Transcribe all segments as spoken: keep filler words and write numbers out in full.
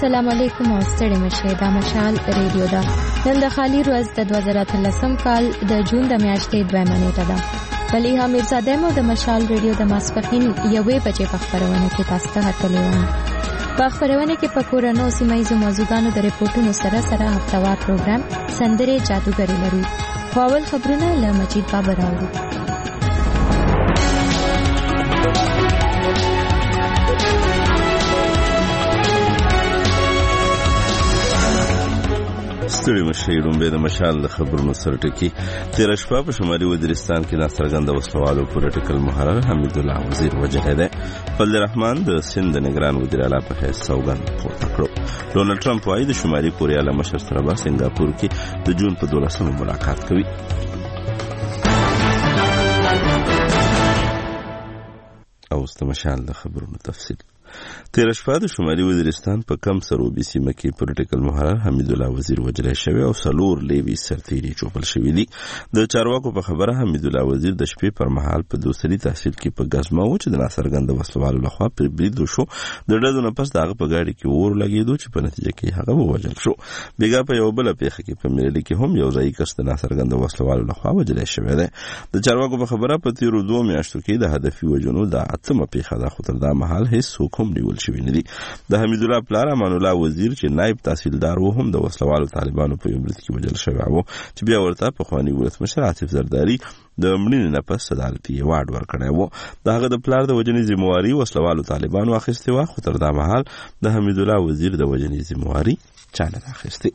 السلام علیکم او ستړي مشه دا مشال ریډیو دا نن د خالی ورځ د دوه زره اتلسم کال د جون د میاشتې دویمه نیټه ده. ولی حمید زاده مو د مشال ریډیو د ماسپخین یوې بجې په خبرونه کې تاسو ته هرکلی وایم. په خبرونه کې په کورونو سیمایي موضوعاتو د ریپورتونو سره سره هفتوار پروګرام سندره جادوګری لرو. خپل خبرونه له مجید بابر اورو. ستړي مشي رومبه د مشال د خبرونو سره ټکی. تیر شپه په شمالي وزیرستان کې ناڅرګند وسلوالو پولیټیکل محرر حمید الله وزیر وجه ده. فضل الرحمن د سند نگران وزیر اعلی په حیث سوګند پورته کړو. ډونلډ ټرمپ وايي د شمالي کوریا له مشر سره په سنگاپور کې د جون په دولسمه ملاقات کوي. او ست مشال د خبرونو تفصیل. تیر شپه د شمالي وزیرستان په کم سروبي سیمه کې پولیټیکل محرر حمید الله وزیر وجلې شوی او سلور لیوی سرتیري چوپل شوی دي. د چارواکو په خبره حمید الله وزیر د شپې پر مهال په دوسري تحصیل کې په غزما و چې د ناصرګند وسلوالو لخوا پر برید وشو. د ډډو نه پس دغه په گاډي کې اور لګیدو چې په نتیجه کې هغه ووژل شو. بیګا په یو بل پیښه کې په ملي کې هم یو ځای کس د ناصرګند وسلوالو لخوا وجلې شوی دی. د چارواکو په خبره په تیرو دوه میاشتو کې د هدفي وجنو د اتمه پیښه د خطر د محل هیڅ کوم نیول شوی نه دي. د حمید الله پلار امان الله وزیر چې نائب تحصیلدار و هم د وسلوالو طالبانو په یو برید کې وژل شوی و چې بیا ورته په خواني ولسمشر عاطف زرداری د مړینې نه پس صدارتي ایوارډ ورکړی و. د هغه د پلار د وژنې ذمہواري وسلوالو طالبانو اخیستې وه، خو تر دا مهال د حمید الله وزیر د وژنې ذمہواري چا نه اخیستې.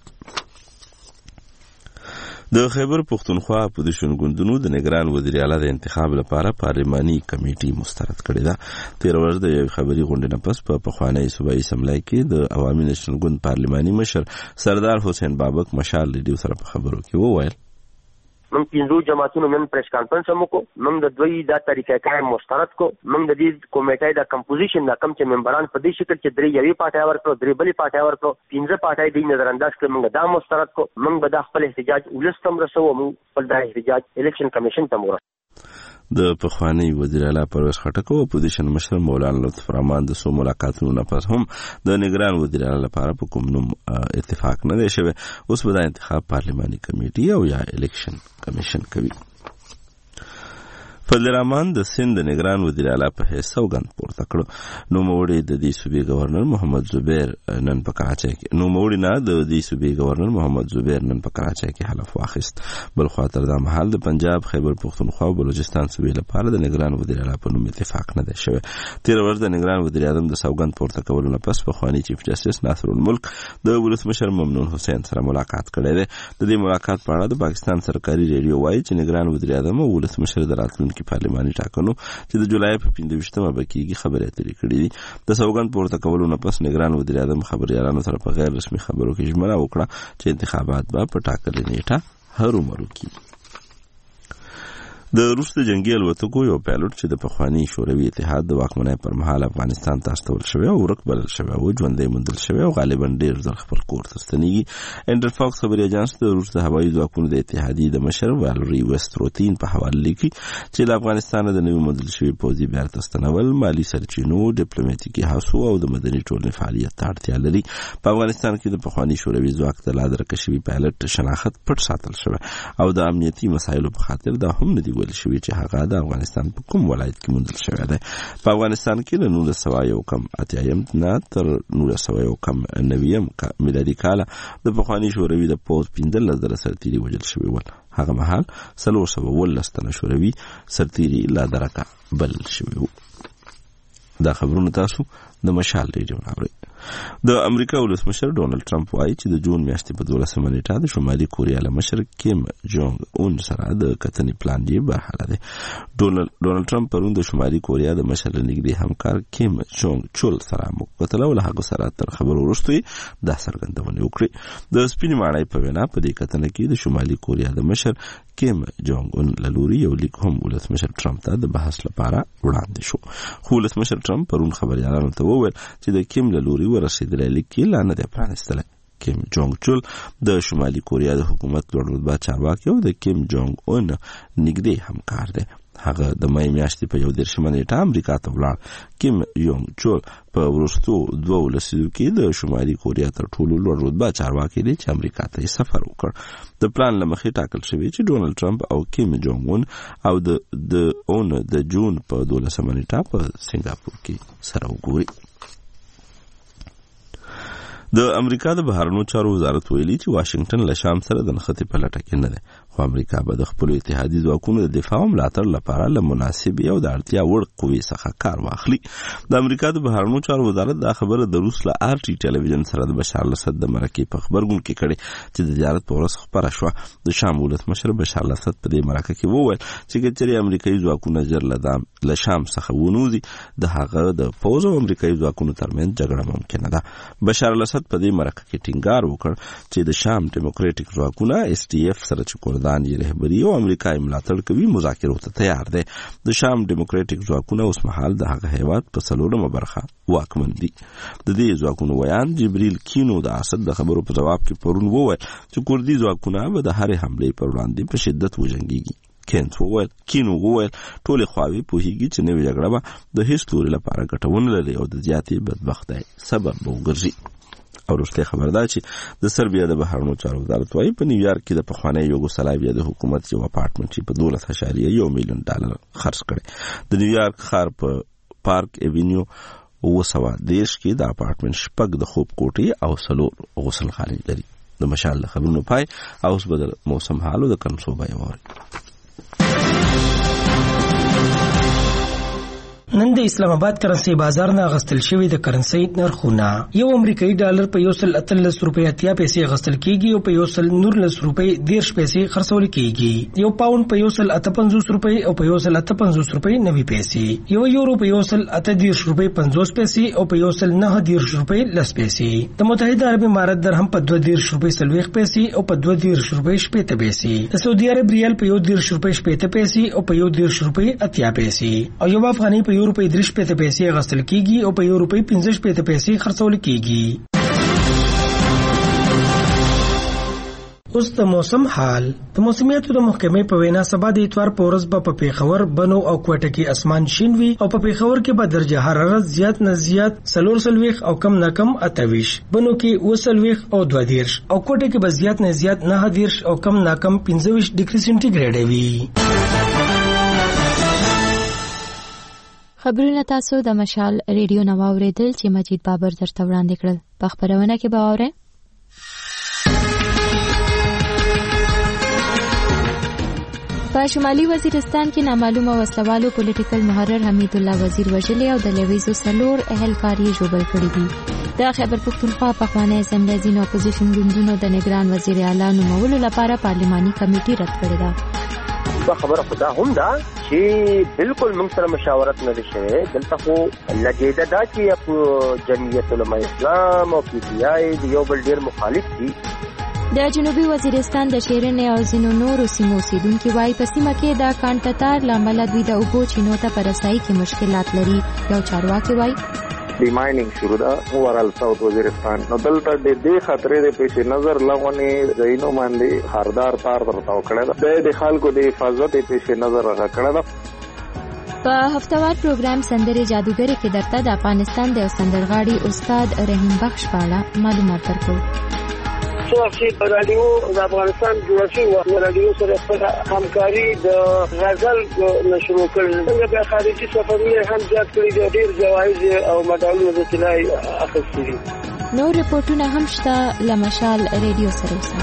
د خیبر پختونخوا اپوزیشن ګوندونو د نگران وزیر اعلی د انتخاب لپاره پارلماني کمیټي مسترد کړې ده. تیر ورځ د یو خبري غونډې نه پس په پخوانی صوبایي اسمبلی کې د عوامي نېشنل ګوند پارلماني مشر سردار حسین بابک مشال ریډیو سره په خبرو کې وویل من پینځو جماعتونو نن پریس کانفرنس هم وکړو. من د دوی دا طریقې کار مسترد کو. من د دې کمیټې د کمپوزیشن د کم چې ممبران په دې شکل چې درې یوې پارټي ورکړو، درې بلې پارټي ورکړو، پینځه پارټي د نظر انداز کړ. من دا مسترد کو. من به د خپل احتجاج ولستم رسو. من خپل د احتجاج الیکشن کمیشن ته ورسو. د پخوانی وزیر اعلی پرویز خټک او اپوزیشن مشر مولانا لطف رحمان د سو ملاقاتونو نه پس هم د نگران وزیر اعلی لپاره په کوم نوم اتفاق نه دی شوی. اوس به د انتخاب پارلماني کمیټي او یا الیکشن کمیشن کوي. فضل الرحمن د سند نگران وزیر اعلی په حیث سوګند پورته کړو. نو موړي د دې صوبې گورنر محمد زبیر نن په کراچۍ کې نو موړي نه د دې صوبې گورنر محمد زبیر نن په کراچۍ کې حلف واخیست. بل خو تر دا مهال د پنجاب، خیبر پختونخوا او بلوچستان صوبې لپاره د نگران وزیر اعلی په نوم اتفاق نه دی شوی. تیر ورځ د نگران وزیر اعظم د سوګند پورته کولو نه پس په خواني چیف جسټس ناصر الملک د ولسمشر ممنون حسین سره ملاقات کړی دی. د دې ملاقات په اړه د پاکستان سرکاري ریډیو وایي چې نگران وزیر اعظم او ولسمشر د راتلونکي پارلماني ټاکنو چې د جولای په پنځه ویشتمه بکیږي خبرې اترې کړې دي. د سوګند پورته کولو نه پس نگران وزیر اعظم خبريالانو سره په غیر رسمي خبرو کې ژمنه وکړه چې انتخابات به په ټاکلې نیټه هرومرو کیږي. د روس د جنگي الوتکو یو پایلوټ چې د پخوانی شوروي اتحاد د واکمنۍ پر مهال افغانستان ته استول شوی او ورک بلل شوی او ژوندۍ موندل شوی او غالبا ډیر ځل خپل کور ته ستنېږي. انډر فاکس خبري اژانس د روس د هوایي ځواکونو د اتحادیې د مشر والری وستروتین په حواله لیکي چې د افغانستان د نوي موندل شوی پوځي بیرته ستنول مالی سرچینو، ډیپلوماټیکي هڅو او د مدني ټولنې فعالیت ته اړتیا لري. په افغانستان کې د پخوانی شوروي ځواک د لادرکه شوی پایلوټ شناخت پټ ساتل شوی او د امنیتي مسایلو په خاطر دا هم نه دی ویل شوی چې هغه د افغانستان په کوم ولایت کې موندل شوی دی. په افغانستان کې له نولس سوه یو کم اتیایم نه تر نولس سوه یو کم نویم میلادي کاله د پخواني شوروي د پوځ پنځلس زره سرتیري وژل شوي ول. هغه مهال څلور سوه اوولس تنه شوروي سرتیري لا درکه بلل شوي وو. دا خبرونه تاسو د مشال ریډیو اورئ. د امریکا ولسمشر ډونلډ ټرمپ وایي چې د جون میاشتې په دولسمه نیټه د شمالي کوریا له مشر کیم جونګ اون سره د کتنې پلان یې برحاله دی. ډونلډ ټرمپ پرون د شمالي کوریا د مشر نږدې همکار کیم جونګ چول سره وکتل او له هغه سره تر خبرو وروسته دا څرګندونه وکړه. د سپینې ماڼۍ په وینا په دې کتنه کې د شمالي کوریا د مشر کیم جونګ اون لوري یو لیک هم ولسمشر ټرمپ ته د بحث لپاره وړاندې شو. خو ولسمشر ټرمپ پرون خبريالانو ته وویل چې د کیم لوري ورسېدلی لیک کې لا نه دی پرانیستلی. کیم جونګ چول د شمالي کوریا د حکومت لوړ رتبه چارواکي او د کیم جونګ اون نږدې همکار دی. هغه د مې میاشتې په یو دېرشمه نیټه امریکا ته ولاړ. کیم یونګ چول په وروستو دوه لسیزو کې د شمالي کوریا تر ټولو لوړ رتبه چارواکي دی چې امریکا ته سفر وکړ. د پلان له مخې ټاکل شوی چې ډونالد ټرمپ او کیم جونګ اون او د د اون د جون په دولسمه نیټه په سنگاپور کې سره وګوري. د امریکا د بهرنیو چارو وزارت ویلي چې واشنگټن له شام سره د نښتې په لټه کې نه ده، خو امریکا به د خپلو اتحادي ځواکونو د دفاع او ملاتړ لپاره له مناسبې او د اړتیا وړ قوې څخه کار واخلي. د امریکا د بهرنیو چارو وزارت دا خبره د روس له آر ټي ټلویزیون سره د بشار الاسد د مرکې په خبرګون کې کړې چې د زیارت په ورځ خپره شوه. د شام ولسمشر بشار الاسد په دې مرکه کې وویل چې که چېرې امریکایي ځواکونه ژر له شام څخه ونوځي، د هغه د پوځ او امریکایي ځواکونو ترمنځ جګړه ممکنه ده. بشار الاسد په دې مرکه کې ټینګار وکړ چې د شام ډیموکراټیک ځواکونه اس ټي اف سره چې کردان یې رهبري او امریکایي ملاتړ کوي مذاکرو ته تیار دي. د شام ډیموکراټیک ځواکونه اوس مهال د هغه هیواد په څلورمه برخه واکمن دي. د دې ځواکونو ویان جبريل کینو د اسد د خبرو په جواب کې پرون وویل چې کردي ځواکونه به د هرې حملې پر وړاندې په شدت وجنګيږي. کینت وویل کینو وویل ټولې خواوې پوهیږي چې نوې جګړه به د هیڅ توري لپاره ګټونه لري او د زیاتې بدبختۍ سبب به وګرځي. او وروسته خبر ده چې د سربیا د بهرنیو چارو وزارت وايي په نیویارک کې د پخوانۍ یوګوسلاویا د حکومت یو اپارټمنټ په دولس اعشاریه یو میلیون ډالر خرج کړي. د نیویارک ښار په پارک ایوینیو وسوه دیش کې د اپارټمنټ شپږ د خوب کوټې او څلور غسل خانې لري. د مشال خبرونو پای او اوس بدل موسم حالو د کنسوبه یوري. نن د اسلام آباد کرنسي بازار نه غستل شوی د کرنسي نرخونه یو امریکایي ډالر په یو سل اتلس روپۍ اتیا پیسې غستل کیږي او په یو سل نورلس روپۍ دیرش پیسې خرڅول کیږي. یو پاوند په یو سل اته پنځوس روپۍ او په یو سل اته پنځوس روپۍ نوي پیسې. یو یورو په یو سل اته دیرش روپۍ پنځوس پیسې او په یو سل نه دیرش روپۍ لس پیسې. د متحده عرب امارات درهم په دوه دیرش روپۍ سلويخ پیسې او په دوه دیرش روپۍ شپېته پیسې. د سعودي عرب ریال په یو دیرش روپۍ شپېته پیسې او په یو دیرش روپۍ اتیا پیسې. او یو افغاني په یو روپۍ درې شپېته پیسې غستل کیږي او په یو روپۍ پنځه شپېته پیسې خرڅول کیږي. اوس د موسم حال. د موسمیاتو د محکمې په وینا سبا د اتوار په ورځ به په پیښور، بنو او کوټه کې اسمان شین وي او په پیښور کې به درجه حرارت زیات نه زیات څلور سلويخ او کم نه کم اتويش، بنو کې اوه سلويخ او دوه دیرش او کوټه کې به زیات نه زیات نه دیرش او کم نه کم پنځه ویشت ډیګري سنټیګریډ وي. خبرونه تاسو د مشال ریډیو نو اوریدل چې مجید بابر درته وړاندې کړل. په خبرونه کې به اورئ په شمالي وزیرستان کې نامعلومه وسلوالو پولیټیکل محرر حمید الله وزیر وژلي او د لویزو سلور اهلکار یې ژوبل کړي دي. د خیبر پختونخوا پخوانی اسمبلی ځینو اپوزیشن ګوندونو د نگران وزیر اعلی نومولو لپاره پارلماني کمیټه رد کړې ده. دا خبره خدا هم ده چې بالکل موږ سره مشاورت نه دي شوی. دلته خو لګیده دا چې جمعیت علماء اسلام او پی ټی آی یو بل ډیر مخالف دي. د جنوبي وزیرستان د شیرین او ځینو نورو سیمو اوسیدونکي وایي په سیمه کې د کانټتار له امله دوی د اوبو چینو ته په رسایي کې مشکلات لري. یو چارواکي وایي دی مایننګ شروع ده اورال ساوث وزیرستان نو دلته د دې خطرې د پیش نظر لغونی زینو باندې خاردار تار ورته وکړه ده د خلکو د حفاظت پیش نظر راکړه ده. په هفتوار پروګرام سندرې جادوګری کې درته د افغانستان د سندرغاړي استاد رحیم بخش په اړه معلومات درکو. چې په رادیو د افغانستان جوړ شوی و رادیو سره خپل همکاري د غزل نشو کړل. څنګه به خارجي سفرونه هم زیات کړی دي، ډیر جوایز او مډالونه د طلای اخیستي دي. نو رپورټونه هم شته لمشال ریډیو سره وسه.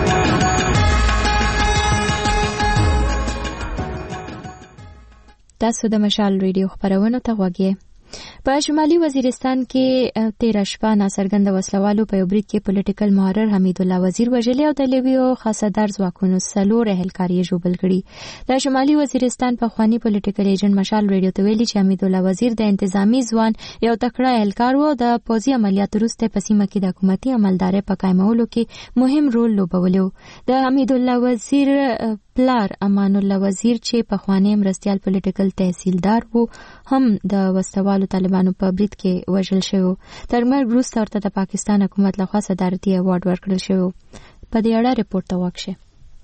تاسو د مشال ریډیو خبرونه ته غوږی. په شمالي وزیرستان کې تیره شپه ناڅرګنده وسلوالو په یو برید کې پولیټیکل محرر حمید الله وزیر وژلي او د لیویو خاصدار ځواکونو څلور اهلکار یې ژوبل کړي. د شمالي وزیرستان پخوانی پولیټیکل ایجنټ مشال ریډیو ته ویلي چې حمید الله وزیر د انتظامی ځوان یو تکړه اهلکار و او د پوځي عملیاتو وروسته په سیمه کې د حکومتي عملدارۍ په قایمولو کې مهم رول لوبولی. د حمید الله وزیر پلار امان الله وزیر چې پخوانی مرستیال پولیټیکل تحصیلدار وو هم د وسوالو طالبانو په برید کې وژل شوی. تر مرګ وروسته ورته د پاکستان حکومت لخوا صدارتي ایوارډ ورکړل شوی. په دې اړه ریپورت ته واکشه.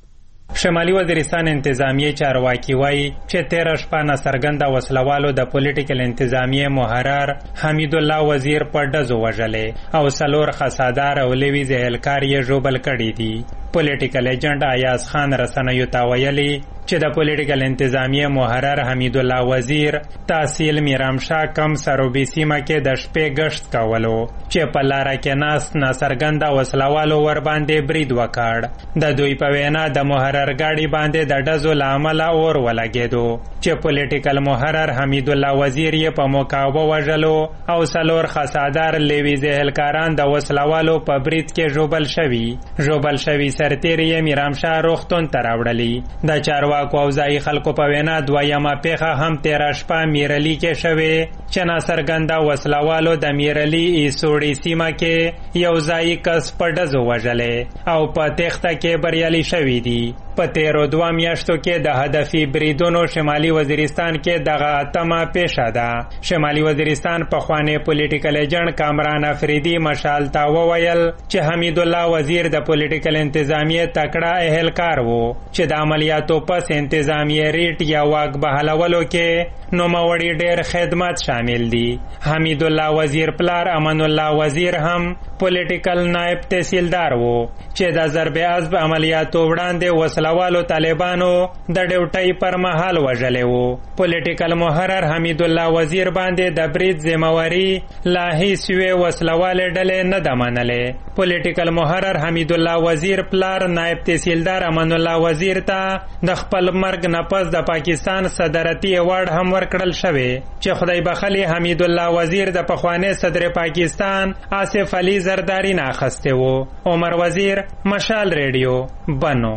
شمالي وزیرستان انتظامیه چارواکي وایي چې تیره شپه ناڅرګنده وسلوالو د پولیټیکل انتظامیه محرر حمید الله وزیر په ډزو وژلې او څلور خسادار او لوی ذهلکار یې ژوبل کړي دي. پولیټیکل ایجنټ ایاز خان رسنیو ته ویلي چې د پولیټیکل انتظامیه محرر حمید الله وزیر تحصیل میرامشاه کم سروبي سیمه کې د شپې گشت کولو چې په لاره کې ناست ناڅرګنده وسلوالو ور باندې برید وکړ. د دوی په وینا د محرر ګاډي باندې د ډزو له امله اور ولګېدو چې پولیټیکل محرر حمید الله وزیر یې په مقابله وژلو او څلور خسادار لوی ذهلکاران د وسلوالو په برید کې ژوبل شوي ژوبل شوي سرتیري یې میرامشاه روغتون ته راوړلي. د چارواکو او ځایي خلکو په وینا دویمه پیښه هم تیره شپه میرلي کې شوې چې ناڅرګنده وسلوالو د میرلي ایسوړي سیمه کې یو ځایي کس په ډزو وژلی او په تېښته کې بریالي شوي دي. په تیرو دوه میاشتو کې د هدفي بریدونو شمالي وزیرستان کې دغه اتمه پیښه ده. شمالي وزیرستان پخوانی پولیټیکل ایجنټ کامران افریدي مشال ته وویل چې حمید الله وزیر د پولیټیکل انتظامیه تکړه اهلکار و چې د عملیاتو پس انتظامیه ریټ یا واک بحالولو کې نوموړي ډېر خدمات شامل دي. حمید الله وزیر پلار امان الله وزیر هم پولیټیکل نائب تحصیلدار و چې د ضرب عضب عملیاتو وړاندې وسلوالو طالبانو د ډیوټۍ پر مهال وژلی و. پولیټیکل محرر حمید الله وزیر باندې د برید ذمہواري لا هیڅ یوې وسلوالې ډلې نه ده منلې. پولیټیکل محرر حمید الله وزیر پلار نائب تحصیلدار امان الله وزیر ته د خپل مرګ نه پس د پاکستان صدارتي ایوارډ هم ورکړل شوی چې خدای بخلی حمید الله وزیر د پخوانی صدر پاکستان آصف علي زرداری نه اخسته و. عمر وزیر، مشال ریډیو، بنو.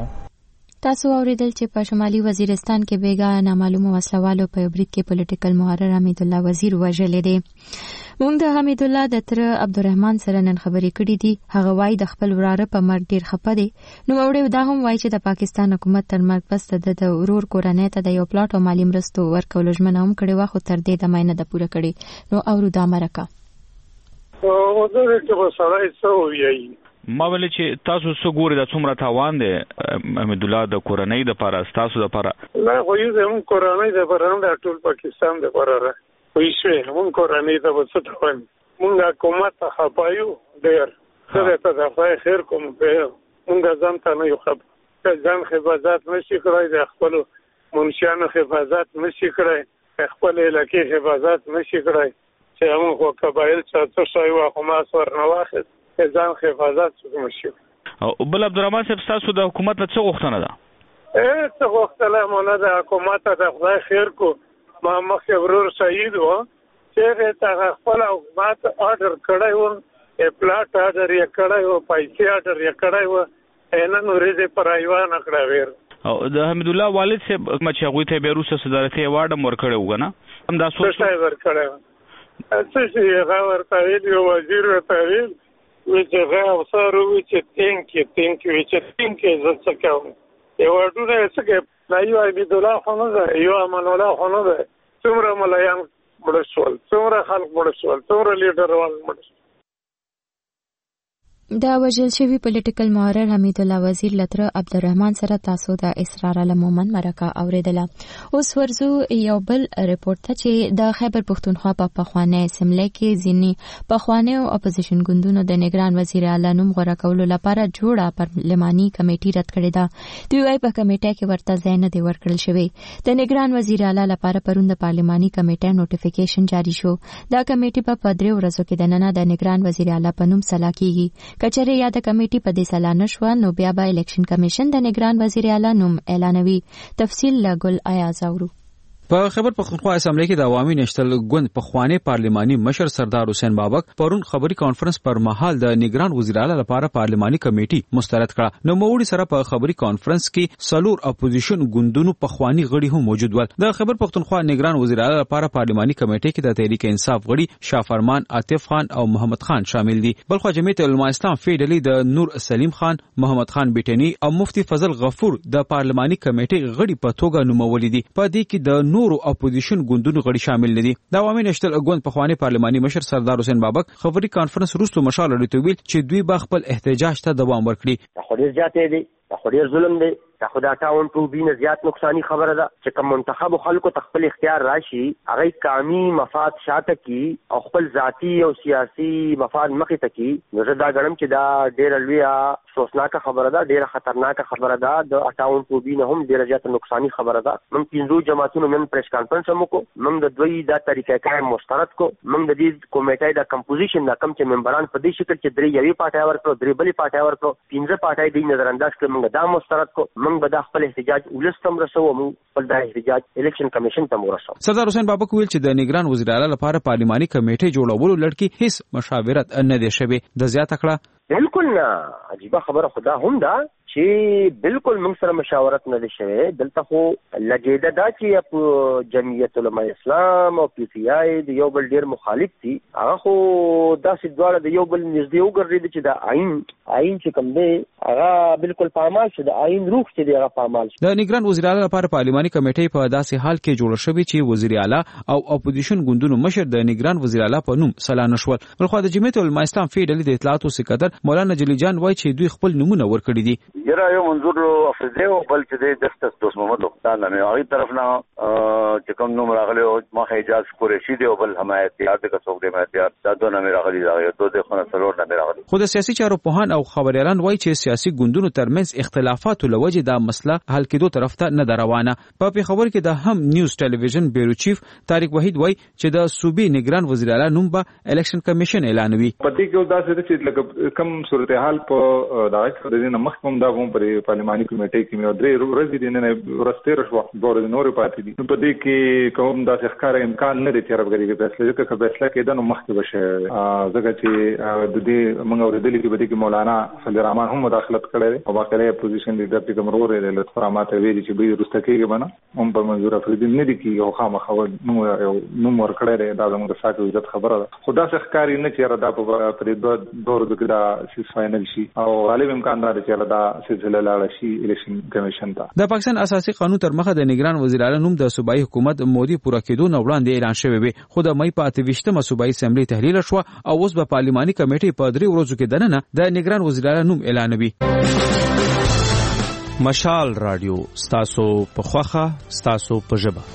تاسو اوریدل چې په شمالي وزیرستان کې بیګا نامعلومه وسلوالو په برید کې پولیټیکل محرر حمید الله وزیر وژلی دی. موږ د حمید الله د تر عبدالرحمن سره نن خبرې کړې دي. هغه وایي د خپل وراره په مرګ ډیر خپه دی. نو موړي دا هم وایي چې د پاکستان حکومت تر مرګ پس د ورور کورنۍ ته د یو پلاټ او مالی مرستو ورکولو ژمنه هم کړې وه، خو تر دې دمه نه ده پوره کړې. نو اورو دا مرکه او دا چې په سړی څه وایي ما ویل چې تاسو څه ګورئ دا څومره تاوان دی حمید الله د کورنۍ دپاره ستاسو دپاره؟ نه خو یو زموږ کورنۍ دپاره نه ده، ټول پاکستان دپاره ده. پوه شوې زموږ کورنۍ ته به څه تاوان مونږ حکومت ته خفه یو ډېر. زه درته د خدای خیر کوم مونږ ځان ته نه یو خفه، ځان حفاظت نه شي کړی، د خپلو منشیانو حفاظت نه شي کړی، خپل علاقې حفاظت نه شي کړی چې همون خو قبایل څه څه شی وه خو ماس ورنه واخېست ځان حفاظت څوک نه شي. بل عبدالرحمن صاحب ستاسو د حکومت نه څه غوښتنه ده؟ څه غوښتنه مو نه ده، حکومت ته د خدای خیر کو. ما مخکې ورور شهید و چې هغې ته هغه خپل حکومت آډر کړی و، پلاټ آډر یې کړی و، پیسې آډر یې کړی و، نن ورځې پر حیوانه کړه ویر. او د حمید الله والد صاحب چې هغوی ته بیا وروسته صدارتي ایوارډ هم ورکړی و که نه؟ همدا څه شی ورکړی و؟ څه شي هغه ورته ویلي و، وزیر ورته ویل وی چې هغه افسر ووایي چې تینک یې تینک وي چې تینک یې زه څه کوم. ایوارډونه یې څه کوي؟ دا یو حمید الله خو نه دی، یو امان الله خو نه دی. څومره ملایان مړه شول، څومره خلک مړه شول، څومره لیډروان مړه شول. دا وژل شوي پولیټیکل محرر حمید الله وزیر لتر عبدالرحمن سره تاسو د اسرار المومن مرکه اوریدله. اوس ورځو یو بل ریپورت ته چې د خیبر پښتونخوا په پخوانی اسمبلی کې ځینې پخوانیو اپوزیشن ګوندونو د نگران وزیر اعلی نوم غوره کولو لپاره جوړه پارلماني کمیټه رد کړې ده. دوی وايي په کمیټه کې ورته ځای نه دی ورکړل شوی. د نگران وزیر اعلی لپاره پرون د پارلماني کمیټې نوټیفیکیشن جاری شو. دا کمیټه په درې ورځو کې د نن د نگران وزیر اعلی په نوم سلا کیږي. کچره یا د کمیټې په دې سلا نشوه نو بیا به الیکشن کمیشن د نگران وزیر اعلی نوم اعلانوي. تفصیل له ګل ایاز اورو. په خیبر پښتونخوا اسمبلی کې د عوامي نشتل ګوند پخوانی پارلماني مشر سردار حسین بابک پرون خبري کانفرنس پر مهال د نگران وزیر اعلی لپاره پارلماني کمیټه مسترد کړه. نو موړي سره په خبري کانفرنس کې سلور اپوزیشن ګوندونو پخوانی غړي هم موجود ول. د خیبر پښتونخوا نگران وزیر اعلی لپاره پارلماني کمیټه کې د تحریک انصاف غړي شافرمان عاطف خان او محمد خان شامل دي. بلخو جمعیت علماء اسلام فیډلی د نور سلیم خان، محمد خان بیٹنی او مفتی فضل غفور د پارلماني کمیټه غړي په توګه نومول دي. په دې کې د نورو اپوزیشن ګوندونو غړي شامل دي. د عوامي نشتل ګوند پخوانی پارلماني مشر سردار حسین بابک خبري کانفرنس وروسته مشال لري ویل چې دوی به خپل احتجاج ته دوام ورکړي. خو ډیر زیاتې دي، خو ډیر ظلم دی، دا خو د اټاون ټو بي نه زیات نقصانی خبره ده چې کوم منتخب خلکو تخپل اختیار راشي هغه قومي مفاد شاته کی او خپل ذاتی او سیاسي مفاد مخې ته کی نو زه دا غواړم چې دا ډېر لویه افسوسناکه خبره ده ډېره خطرناکه خبره ده د اټاون ټو بي نه هم ډېره زیاته نقصانی خبره ده موږ پنځو جماعتونو نن پریس کانفرنس هم وکړو موږ د دوی دا طریقه کار مسترد کو موږ د دې کمیټې د کمپوزیشن د کم چې ممبران په دې شکل چې درې یوې پارټۍ ورکړو درې بلې پارټۍ ورکړو پنځه پارټۍ د نظر انداز کړ موږ دا مسترد کو موږ به د خپل احتجاج ولستم رسو موږ خپل د احتجاج الیکشن کمیشن ته ورسو. سردار حسین بابک ویل چې د نگران وزیر اعلی لپاره پارلماني کمیټې جوړولو لړکی هیڅ مشاورت نه دی شوی د زیاته کړه بالکل نه عجیبه خبره خدا هم دا چې بالکل موږ سره مشاورت نه دی شوی دلته خو لګیده دا چې په جمعیت علماء اسلام او پی سی آی د یو بل ډیر مخالف دي هغه خو داسې دواړه د یو بل نږدې وګرځېدل چې د آئین آئین چې کوم دی هغه بالکل پامال شي د آئین روح چې دی هغه پامال شي. د نگران وزیر اعلی لپاره پارلماني کمیټې په داسې حال کې جوړ شوې چې وزیر اعلی او اپوزیشن ګوندونو مشر د نگران وزیر اعلی په نوم سلا نشول. بلخو د جمعیت علماء اسلام فی ډلې د اطلاعاتو سکدر مولانا جلی جان وایي چې دوی خپل نمونه ورکړي دي. یره یو منظور افزه او بل چې د دستس دوست محمد وختان نه هغه طرف نه چې کوم نوم راغلی او ما حجاز قریشی دی او بل حمایت یاد کا څوک دی مهتیار دا دوه نه راغلی دا دوه د خونه سلور نه راغلی. خو د سیاسي چارو پوهان او خبريالان وایي چې سیاسي ګوندونو ترمنځ اختلافات لوجه دا مسله حل کېدو طرف ته نه روانه. په پیښور کې د هم نیوز ټلویزیون بیورو چیف طارق وحید وایي چې د صوبې نگران وزیر اعلی نوم به الیکشن کمیشن اعلانوي. په دې کې دا څه چې لکه کم صورتحال په دغه د دې مخکوم دا کوم پر پارلماني کمیټې کې مې درې ورځې دي نه ورسته رشوه ډور نور پاتې دي په دې کې کوم دا ښکار امکان نه دی چې رغوري کې فیصله وکړي که فیصله کېده نو مخکې بشه ځکه چې د دې موږ اورېدل کې بده کې مولانا فضل الرحمن هم مداخلت کړې او باقاعده اپوزیشن لیډر چې کوم ورور یې له فراماته ویلي چې به رسته کېږي باندې هم په منظور افریدي نه دي کې یو خامخا نو نو مور کړې دا زموږ د ساتو عزت خبره ده خدا ښکاری نه چې را دا په پرې دور د دا سیس فائنل شي او غالب امکان دا چې دا سلسله لاړه شي الیکشن کمیشن ته. د پاکستان اساسي قانون تر مخه د نگران وزیر اعلی نوم د صوبایي حکومت مودي پوره کېدو نه وړاندې اعلان شوی وي خو د مې په اته ویشتمه صوبایي اسمبلی تحلیل شو او اوس په پارلماني کمیټې په درې ورځو کې دننه د نگران وزیر اعلی نوم اعلانوي. مشال رادیو ستاسو په خوخه ستاسو په ژبه.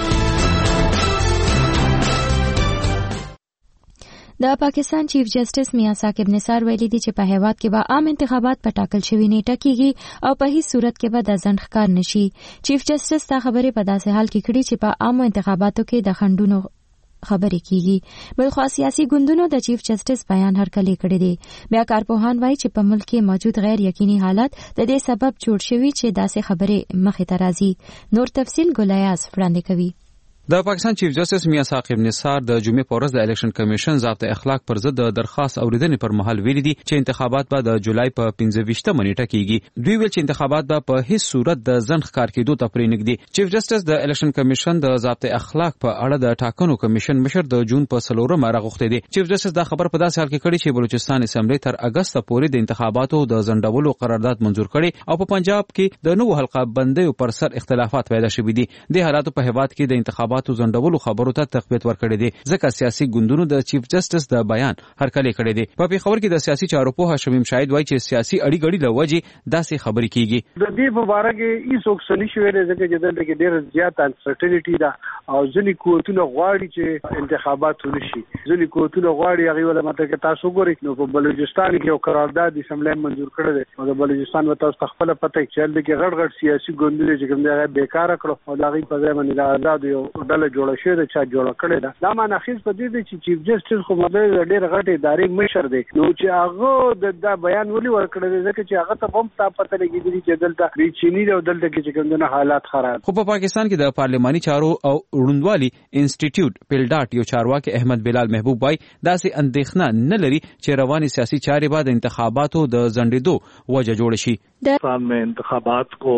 د پاکستان چیف جسټس میاں ثاقب نثار ویلي دي چې په هیواد کې به عام انتخابات په ټاکل شوی نیټه کېږي او په هیڅ صورت کې به د ځنډ ښکار نشي. چیف جسټس دا خبرې په داسې حال کې کړي چې په عامو انتخاباتو کې د خنډونو خبرې کیږي. بلخو سیاسي ګوندونو د چیف جسټس بیان هرکلی کړی دی. بیا کارپوهان وایي چې په ملک کې موجود غیر یقیني حالات د دې سبب جوړ شوي چې داسې خبرې مخې ته راځي. نور تفصیل ګولیاز وړاندې کوي. د پاکستان چیف جسټس میاں ثاقب نثار د جمعې په ورځ د الیکشن کمیشن ضابطه اخلاق پر ضد د درخواست اوریدنې پر مهال ویلي دي چې انتخابات به د جولای په پنځه ویشتمه نیټه کېږي. دوی ویل چې انتخابات به په هیڅ صورت د ځنډ ښکار کېدو ته پرېنږدي. چیف جسټس د الیکشن کمیشن د ضابطه اخلاق په اړه د ټاکنو کمیشن مشر د جون په څلورمه راغوښتي دي. چیف جسټس دا خبر په داسې حال کې کړي چې بلوچستان اسمبلی تر اگست پورې د انتخاباتو د ځنډولو قرارداد منزور کړي او په پنجاب کې د نوو حلقه بندیو پر سر اختلافات پیدا شوي دي. د حالاتو په هیواد کې د انتخاباتو ځنډولو خبرو ته تقویت ورکړي دي ځکه سیاسي ګوندونو د چیف جسټس د بیان هرکلی کړی دی. په پیښور کې د سیاسي چارو پوه شمیم شاهد وایي چې سیاسي اړی غړي له وجې داسې خبرې کیږي. د دې په اړه کې هیڅ څه نشي ویلای ځکه چې دلته کې ډېر زیات انسرټینټی ده او ځینې قوتونه غواړي چې انتخابات ونشي. ځینې قوتونه غواړي هغه ولې ماته کې تاسو ګورئ نو په بلوچستان کې یو قرارداد اسمبلی منزور کړی دی او د بلوچستان وته تاسو خپل پته چې دلته کې غړ غړ سیاسي ګوندونه چې کوم دی بیکاره کړو او دا غي په ځای باندې آزاد یو ډله جوړه شوې ده چې جوړ کړی دا دا معنی خیز په دې چې چیف جسټس خو مدیر ډېر غټ ادارې مشر دی نو چې هغه د دا بیان ولي ورکړی دی ځکه چې هغه ته هم تاسو پته لګیږي چې دلته ریچینی او دلته کې چې کومه حالات خراب. خو په پاکستان کې د پارلماني چارو او وړاندوالي انسټیټیوټ پیلډاټ یو چارواکي احمد بلال محبوب وای داسې اندېښنه نه لري چې رواني سیاسي چارې بعد انتخاباتو د ځنډېدو وجه جوړ شي. पाकिस्तान में इंतखाबात को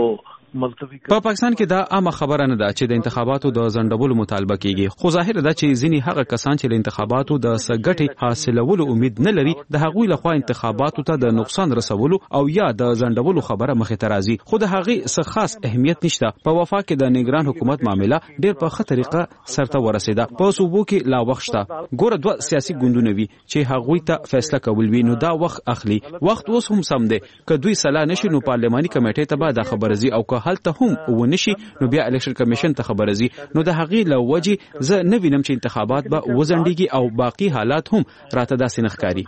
ملتوي په پاکستان کې دا عامه خبره نه ده چې د انتخاباتو د ځنډولو مطالبه کیږي، خو ظاهر ده چې ځینی هغه کسان چې د انتخاباتو د سګټې حاصلولو امید نه لري د هغوی لخوا انتخاباتو ته د نقصان رسولو او یا د ځنډولو خبره مخې ته راځي، خو د هغې څه خاص اهمیت نشته. په وفا کې د نگران حکومت معاملې ډېر په ښه طریقه سرته ورسېده. په صوبو کې لا وخت شته. ګوره دوه سیاسي ګوندونه وي چې هغوی ته فیصله کول وي نو دا وخت اخلي. وخت اوس هم سم دی، که دوی سلا نشي نو پارلماني کمیټې ته به دا خبره ځي او که هلته هم ونشي نو بیا الیکشن کمیشن ته خبره ځي. نو د هغې له وجې زه نه وینم چې انتخابات به وځنډېږي او باقي حالات هم راته داسې نه ښکاري.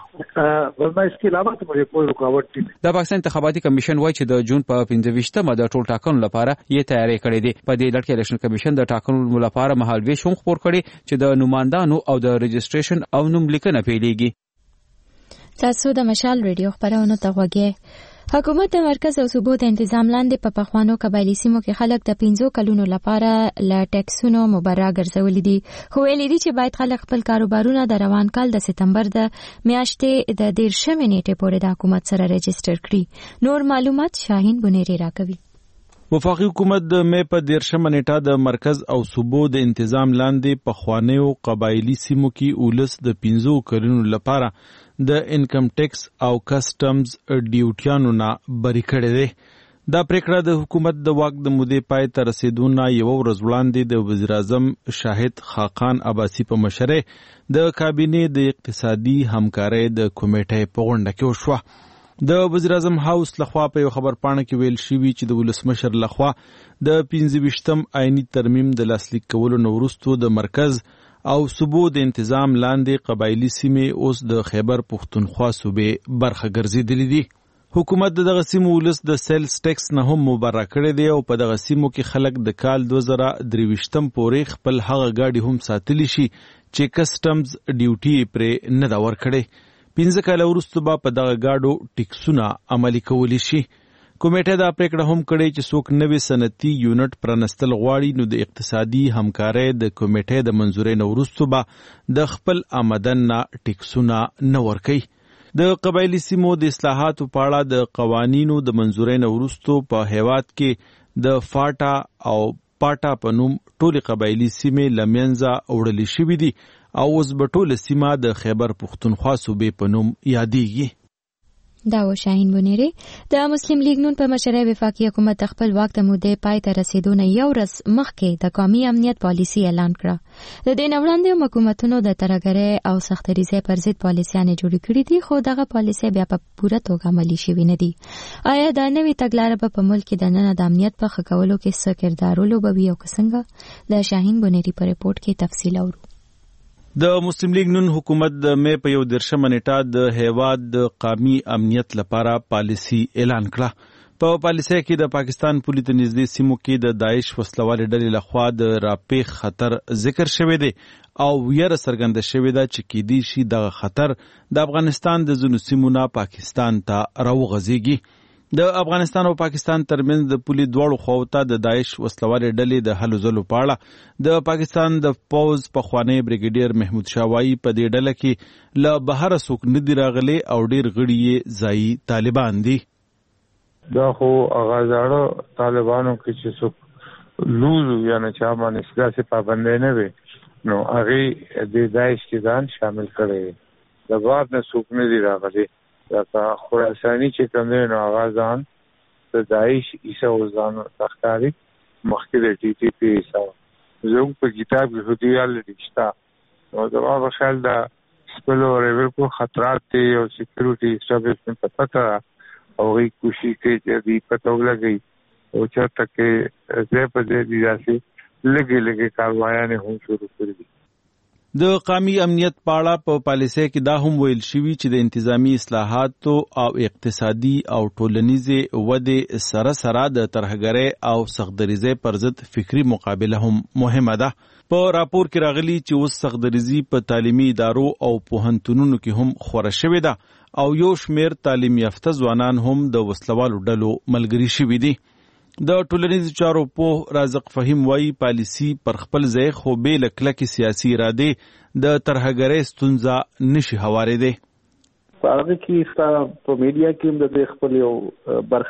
د پاکستان انتخاباتي کمیشن وایي چې د جون په پنځه ویشتمه د ټول ټاکنو لپاره یې تیاری کړې دي. په دې لړ کې الیکشن کمیشن د ټاکنو لپاره مهالویش هم خپور کړي چې د نوماندانو او د رجسټریشن او نوم لیکنه پیلېږي. تاسو د مشال ریډیو خبرونه ته غوږی. حکومت د مرکز او صوبو د تنظیم لاندې په پخوانو قبایلی سیمو کې خلک د پنځو کلونو لپاره له ټیکسونو مبرا ګرځولي دي، خو ویلي دي چې باید خلک خپل کاروبارونه د روان کال د سپتمبر د میاشتې د دیرشمې نیټې پورې د حکومت سره رجسټر کړي. نور معلومات شاهین بنيري راکوي. وفاقي حکومت د مې په دیرشمه نیټه د مرکز او صوبو د تنظیم لاندې په خوانیو قبایلی سیمو کې اولس د پنځو کلونو لپاره د انکم ټیکس او کسټمز ډیوټیانو نه بری کړی دی. دا پریکړه د حکومت د واک د مودې پای ته رسیدو نه یوه ورځ وړاندې د وزیر اعظم شاهد خاقان عباسي په مشرۍ د کابینې د اقتصادي همکارۍ د کمیټې په غونډه کې وشوه. د وزیر اعظم هاوس لخوا په یو خبر پاڼه کې ویل شوي چې د ولسمشر لخوا د پنځه ویشتم آئینی ترمیم د لاسلیک کولو نه وروسته د مرکز او صوبو د تنظیم لاندې قبایلی سیمې اوس د خیبر پښتونخوا صوبې برخه ګرځېدلې دي. حکومت دغه سیمو ولس د سیلز ټیکس نه هم مبرا کړی دی او په دغه سیمو کې خلک د کال دوه زره درې ویشتم پورې خپل هغه ګاډي هم ساتلی شي چې کسټمز ډیوټي پرې نه ده ورکړې. پنځه کاله وروسته به په دغه ګاډو ټیکسونه عملي کولی شي. کمیټه دا پریکړه هم کړې چې څوک نوې صنعتي یونټ پرانستل غواړي نو د اقتصادي همکارۍ د کمیټې د منظورۍ نه وروسته به د خپل آمدن نه ټیکسونه نه ورکوي. د قبایلی سیمو د اصلاحاتو په اړه د قوانینو د منظورۍ نه وروسته په هیواد کې د فاټا او پاټا په نوم ټولې قبایلی سیمې له منځه وړلې شوي دي او اوس به ټوله سیمه د خیبر پښتونخوا صوبې په نوم یادېږي. دا و شاهین بنيري. د مسلم لیگ نون په مشرۍ وفاقي حکومت خپل واک د مودې پای ته رسیدو نه یو ورځ مخکې د قومي امنیت پالیسي اعلان کړه. د دې نه وړاندې حکومتونو د ترهګرۍ او سختدریزۍ پر ضد پالیسیانې جوړې کړې دي، خو دغه پالیسۍ بیا په پوره توګه عملي شوي نه دي. آیا دا نوې تګلاره به په ملک کې د ننه د امنیت په ښه کولو کې څه کردار ولوبوي او که څنګه؟ د شاهین بنيري په رپورټ کې تفصیل اورو. د مسلم لیگ نون حکومت د مې په یو دیرشمه نیټه د هیواد د قومي امنیت لپاره پالیسي اعلان کړه. په پالیسۍ کې د پاکستان پولي ته نږدې سیمو کې د داعش وسلوالې ډلې لخوا د راپېښ خطر ذکر شوی دی او ویره څرګنده شوې ده چې کیدای شي دغه خطر د افغانستان د ځینو سیمو نه پاکستان ته راوغځېږي. د افغانستان او پاکستان ترمنځ د پولي دواړو خواو ته د داعش وسلوالې ډلې د هلو ځلو په اړه د پاکستان د پوځ پخوانی بریګیډیر محمود شاه وایي په دې ډله کې له بهره څوک نه دي راغلي او ډېر غړي یې ځایي طالبان دي. دا خو هغه زاړه طالبانو کې چې څوک لوز یعنې چا باندې سیاسي پابندۍ نه وي نو هغې د داعش کې ځان شامل کړی. د بار نه څوک نه دي راغلي. لکه خراساني چې کوم دی نو هغه ځان د داعش عیسی ځان تخکاري مخکې د ټي ټي پي عیسی زموږ په کتاب کې خو دې الریډي شته. نو زما په خیال د سپلو ریورکو خطرات دی او سیکیورټي اسټابلیشمنټ په پته هغوی کوشش کوي چې دې پته ولګوي او چېرته کې ځای په ځای دي داسې لږې لږې کاروایانې هم شروع کړي دي. د قومي امنیت په اړه په پالیسۍ کې دا هم ویل شوي چې د انتظامی اصلاحاتو او اقتصادي او ټولنیزې ودې سره سره د ترهګرۍ او سختدریزۍ پر ضد فکري مقابله هم مهمه ده. په راپور کې راغلي چې اوس سختدریزي په تعلیمي ادارو او پوهنتونونو کې هم خوره شوې ده او یو شمېر تعلیم یافته ځوانان هم د وسلوالو ډلو ملګري شوي دي. د ټولنیزو چارو پوه رازق فهیم وایي پالیسي پر خپل ځای خو بې له کلکې سیاسي ارادې د ترهګرۍ ستونزه نشي هوارېدی. په هغه کې ستا په میډیا کې هم د دې خپل یو برخه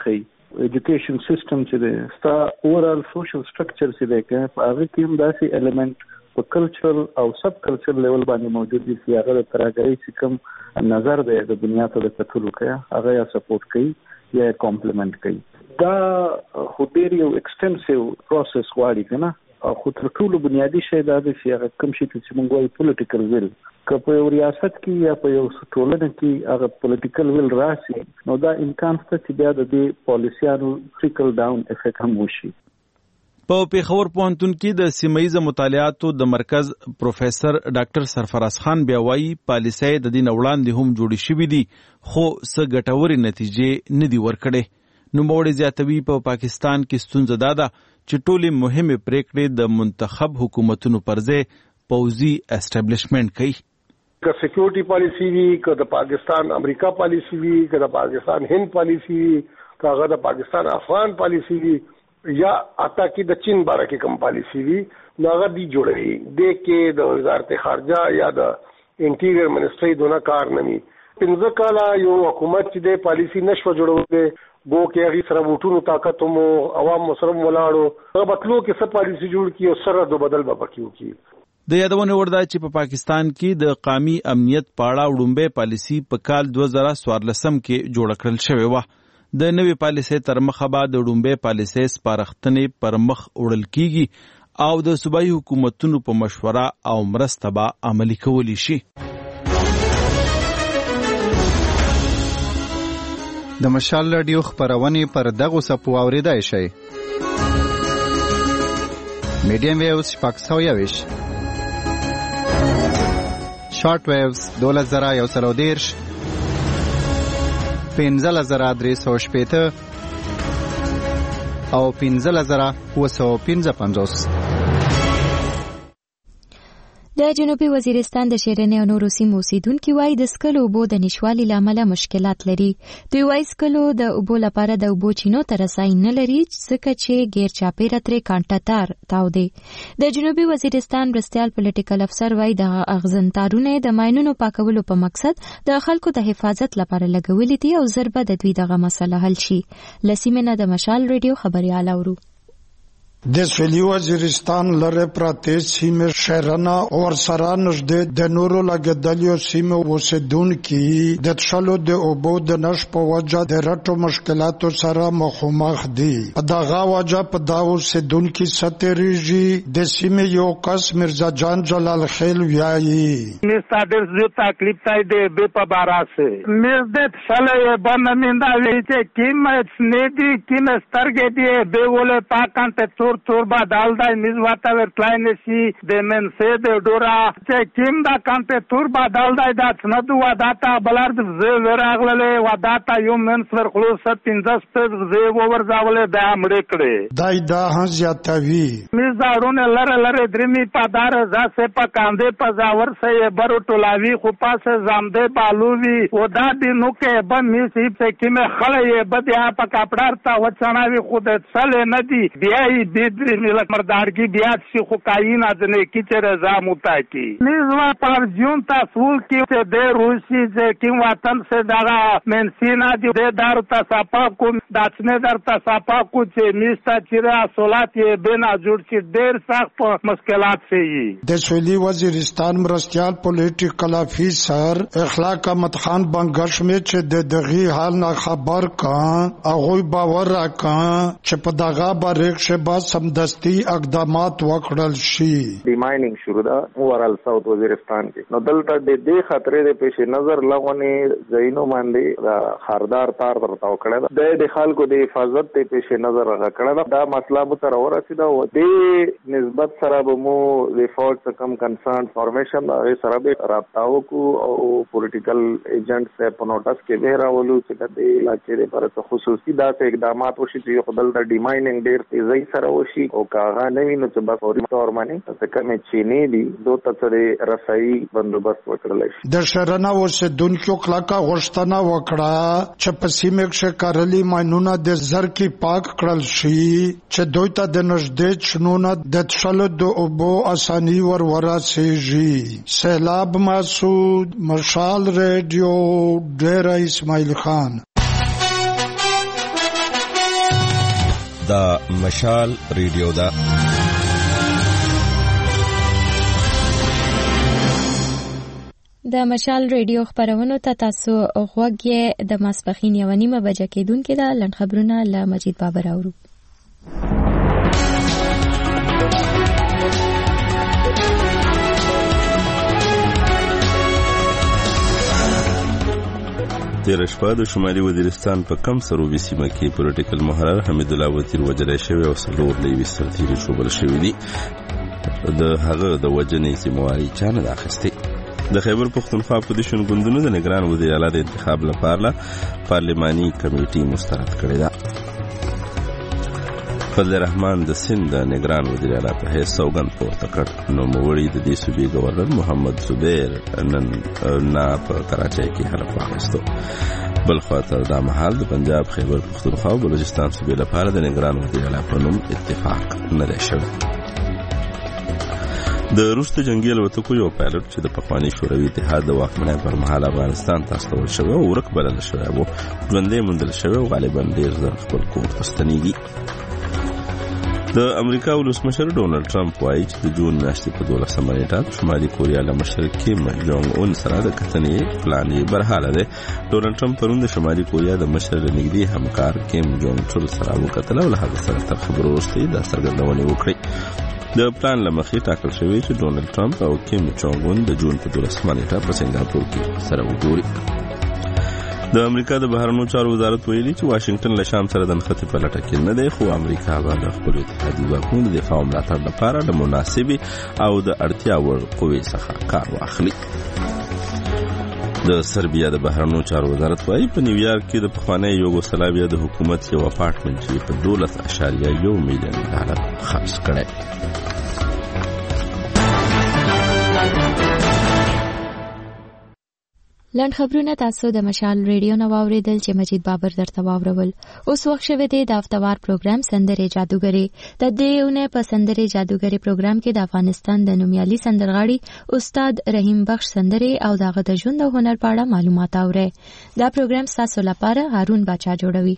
ایجوکیشن سیستم چې دی ستا اورال سوشل سټرکچر چې دی که په هغه کې هم داسې ایلیمنٹ په کلچرل او سب کلچر لیول باندې موجود دي چې هغه د ترهګرۍ چې کوم نظر دی د دنیا ته د کتلو کوي هغه یا سپورټ کوي یا کمپلیمنٹ کوي. دا خو ډېر یو ایکسټنسیو پروسس غواړي که نه خو تر ټولو بنیادي شی دا دی چې هغه کوم شي ته چې موږ وایو پولیټیکل ویل که په یو ریاست کې یا په یو ټولنه کې هغه پولیټیکل ویل راسي نو دا امکان شته چې بیا د دې پالیسیانو ټریکل ډاون افیکټ هم وشي. په پیښور پوهنتون کې د سیمه‌ییزه مطالعاتو د مرکز پروفیسور ډاکټر سرفراز خان بیا وایي پالیسۍ د دې نه وړاندې هم جوړې شوې دي خو څه ګټورې نتیجې نه دي ورکړې. نوموړی زیاتوي په پاکستان کې ستونزه دا ده چې ټولې مهمې پریکړې د منتخب حکومتونو پر ځای پوځي اسټابلیشمنټ کوي. که سیکورټي پالیسی وي که د پاکستان امریکا پالیسی وي که د پاکستان هند پالیسی وي که هغه د پاکستان افغان پالیسی وي یا اتا کې د چین باره کې کوم پالیسی وي نو هغه دی جوړوي د کې د وزارت خارجه یا د انټیریر منسټري دونه کار نه وي. پنځه کاله یو حکومت چې د پالیسی نشو جوړولې بو کې هغه سره وټونو طاقت مو عوام سره ولاړو هغه بتلو کې څه پالیسی جوړ کی او سره دو بدل به پکيو کی. د یادونه وردا چې په پاکستان کې د قومي امنیت پاړه وړومبه پالیسی په کال دوه زره څوارلسم کې جوړ کړل شوې و. د نوې پالیسۍ تر مخه به د وړومبې پالیسۍ سپارښتنې پر مخ وړل کیږي او د صوبایي حکومتونو په مشوره او مرسته به عملي کولی شي. د مشال رادیو خبرونه پر دغه سپو اوریدای شي. میډیم ویوز شپږ سوه یویش، شارټ ویوز دولس زره یو سل او دېرش، پنځه زره درې سوه شپېته او پنځه زره اووه سوه پنځه پنځوس. د جنوبي وزیرستان د شیرینې او نورو سیمو اوسیدونکي وایي د څښلو اوبو د نشوالي له امله مشکلات لري. دوی وایي څښلو د اوبو لپاره د اوبو چینو ته رسایي نه لري ځکه چې غیر چاپیره ترې کانټه تار تاو دی. د جنوبي وزیرستان مرستیال پولیټیکل افسر وایي د اغزن تارونه د ماینونو پاکولو په مقصد د خلکو د حفاظت لپاره لګولي دي او ژر به د دوی دغه مسله حل شي. له سیمې نه د مشال ریډیو خبریال اورو. د سویلي وزیرستان لره پراته سیمه شهرنا او سره نږدې د نورو لګدلیو سیمه اوسیدونکي د څلو د اوبو د نش په وجه د رټو مشکلاتو سره مخامخ دي. په دغه وجه په دا اوسیدونکي ستریږي د سیمه یو کس مرزا جان جلال خیل ویایي میستا د زو تکلیف تای د به په باراسه مز د څلې باندې دا وی چې کیمت نه دي کیمت سترګې دي به ولې پاکانته تور تور با دال دا میز واتا ور کلاینه سی د منسه د ډورا چې کیم دا کانته تور با دال دا د څنډو وا داتا بلار د زه ورغللې وا داتا یو منس ور خلوص پنځه ست زه ور ځاولې دا مړ کړې دای دا هز یاتوی میز دارونه لره لره درمی پادار ز سه په کاندې په زاور سه برو ټولاوی خو پاسه زامدې بالووی و دا دی نو کې به می سی په کیمه خلې بده په کاپړار تا وڅناوی خود څلې ندی بیاي د ملت مردارګي بیا چې خو کاین ازنه کی چې رضا موتا کی نزوا پر جون تاسو کې د روسي چې کی وطن سے دغه منسینا دی د دار تصافا کو داتنه در تصافا کو چې میستا چې رسولات یې بنا جوړ چې ډېر سخت مشکلات سي. د سویلي وزیرستان مرستیال پولیټیکل افیسر اخلاق احمد خان بنگش می چې د دغه حال نه خبر کان هغه باور راکان چې په دغه باریک شه با سمدستي اقدامات وکړل شي. دی مایننګ شروع ده اورال ساوث وزیرستان کې نو دلته د دې خطرې د پیش نظر لغونی زینو باندې د خاردار تار درتاو کړه ده د خلکو د حفاظت ته پیش نظر راکړه دا مسله به تر ورسېده و د نسبت سره به مو د فورس کم کنسرن فارمیشن هغه سره به رابطاو کو او پولیټیکل ایجنټ سره په نوټس کې به راولو چې د علاقې لپاره خصوصي داسې اقدامات وشي چې خپل د ډی مایننګ ډیر تیزی سره وشي او کاغه نه وي نو چې بس اوري تور باندې څه کمې چینی دي دوه تڅري رسایي بندوبست وکړل شي. د شرنا اوسیدونکو کلاکا غوښتنه وکړه چې په سیمه کې کارلي ماینونه د زر کې پاک کړل شي چې دوی ته د نږدې چنونه د څلو د اوبو اساني ور ورسیږي. سیلاب مسعود، مشال ریډیو، ډیر اسماعیل خان. دا مشال ریډیو دا د مشال ریډیو خبرونو ته تاسو غوږی د ماسپخین یو نیمه بجه کېدونکې ده. لنډ خبرونه له مجید بابر اورو. تیر شپه د شمالي وزیرستان په کم سروبي سیمه کې پولیټیکل محرر حمید الله وزیر وجلای شوی او څلور لوی سرتیري شوبل شوی دي. د هغه د وجنې ذمہواری چا نه اخیستې. د خیبر پختونخوا اپوزیشن ګوندونو د نگران وزیر اعلی د انتخاب لپاره پارلماني کمیټي مسترد کړې ده. فضل الرحمن د سند د نگران وزیر اعلی په حیث سوګند پورته کړ. نو موړي د دې صوبې گورنر محمد زبیر نن نه په کراچۍ کې حلف واخیستو. بل خواته دا مهال د پنجاب خیبر پختونخوا او بلوچستان صوبې لپاره د نگران وزیر اعلی په نوم اتفاق نه دی شوی. د روس د جنگي الوتکو یو پایلوټ چې د پخواني شوروي اتحاد د واکمنۍ پر مهال افغانستان ته استول شوی او ورک بلل شوی و ژوندی موندل شوی او غالبا ډېر ژر خپل کور ته ستنېږي. د امریکا ولسمشر ډونالډ ټرمپ وایي چې د جون میاشتې په دولسمه نیټه د شمالي کوریا له مشر کیم جونګ اون سره د کتنې پلان یې برحاله دی. ډونالډ ټرمپ پرون د شمالي کوریا د مشر له نږدې همکار کیم جونګ چول سره وکتل او له هغه سره تر خبرو وروسته دا څرګندونې وکړې. د پلان له مخې ټاکل شوی چې ډونالډ ټرمپ او کیم جونګ اون د جون په دولسمه نیټه په سنګاپور کې سره وګوري. د امریکا د بهرنیو چارو وزارت ویلي چې واشنگټن له شام سره د نښتې په لټه کې نه دی، خو امریکا به د خپلو اتحادي ځواکونو د دفاع او ملاتړ لپاره د مناسبې او د اړتیا وړ قوې څخه کار واخلي. د سربیا د بهرنیو چارو وزارت وايي په نیویارک کې د پخوانۍ یوګوسلاویا د حکومت یو اپارټمنټ چې په دولس اعشاریه یو میلیون ډالر خرڅ کړی. لنډ خبرونه تاسو د مشال ریډیو نو واوریدل چې مجید بابر درته واورول. اوس وخت شوه دی د هفتوار پروګرام سندرې جادوګری. د دې اونۍ په سندرې جادوګری پروګرام کې د افغانستان د نومیالي سندرغاړي استاد رحیم بخش سندرې او دغه د ژوند او هنر په اړه معلومات اورئ. دا پروګرام تاسو لپاره هارون باچا جوړوي.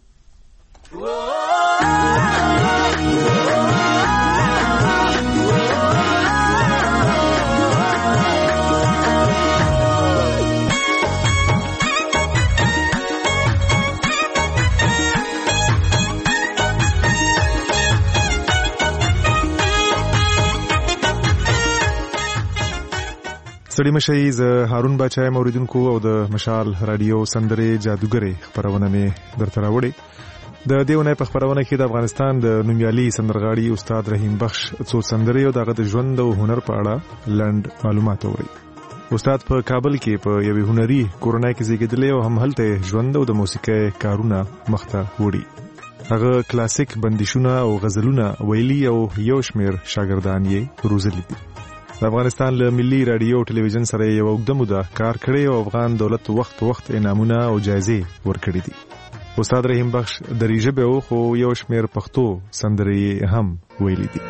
سړی مشي ز هارون باچا موریدونکو او د مشال رادیو سندرې جادوګری خبرونه می درته راوړي. د دیونه په خبرونه کې د افغانستان د نومیالي سندرغاړي استاد رحیم بخش څو سندرې او دغه د ژوند او هنر په اړه لند معلومات اوري. استاد په کابل کې په یوې هنري کورنۍ کې زیږیدلی او هم هلته ژوند او د موسیقۍ کارونه مخته وړي. هغه کلاسیک بندیشونه او غزلونه ویلي او یو شمېر شاګردان یې روزلي دي. د افغانستان له ملي رادیو او ټلویزیون سره یو اوږده موده کار کړی او افغان دولت وخت په وخت انعامونه او جایزې ورکړي دي. استاد رحیم بخش دري ژبې او خو یو شمېر پښتو سندرې هم ویلي دي.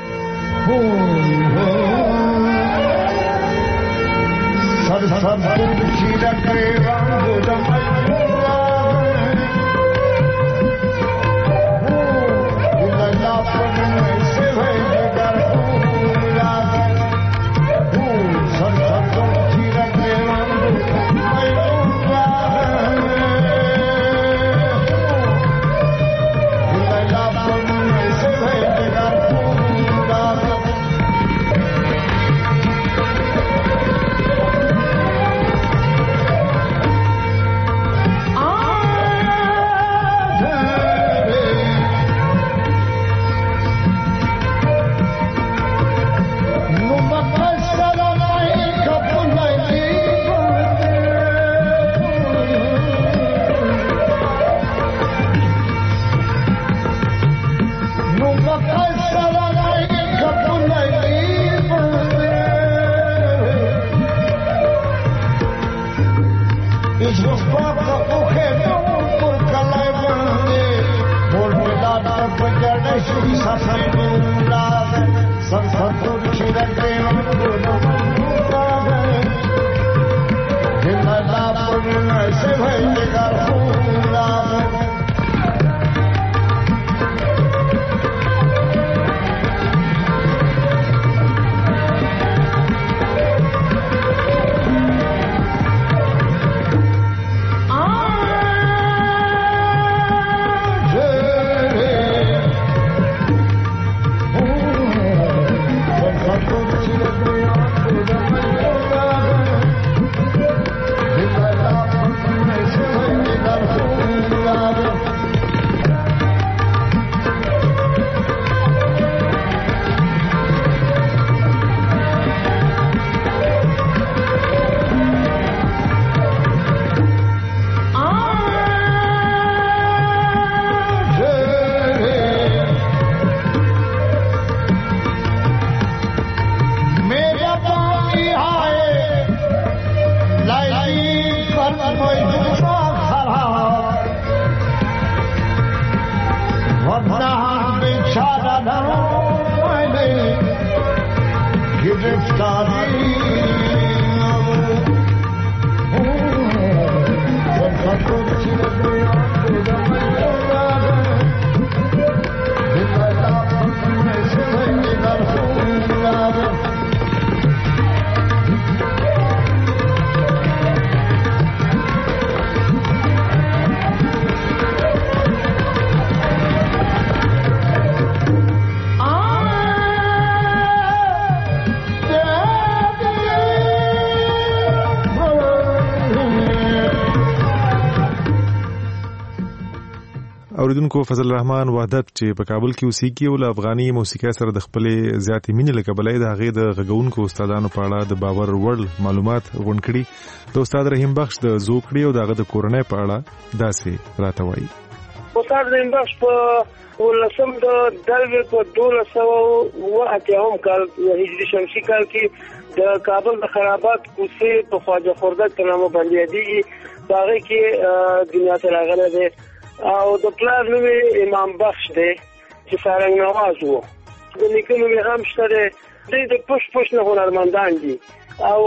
اوریدونکو فضل الرحمن وحدت چې په کابل کې اوسېږي او له افغاني موسیقۍ سره د خپلې زیاتې مینې له کبله د هغې د غږونکو استادانو په اړه د باور وړ معلومات غونډ کړي. د استاد رحیم بخش د زوکړې او د هغه د کورنۍ په اړه داسې راته وایي. استاد رحیم بخش په ولسم د دلوي په دولس سوه اوه اتیاوم کال هجري شمسي کال کې د کابل د خرابات کوڅې په خواجه خردک په نامه باندې یادېږي. په هغې کې دنیا ته راغلی دی او د پلار نوم امام بخش دی چې سارنګ نواز و. د نیکه نوم هم شته دی. دوی د پوش پوش نه هنرمندان دي او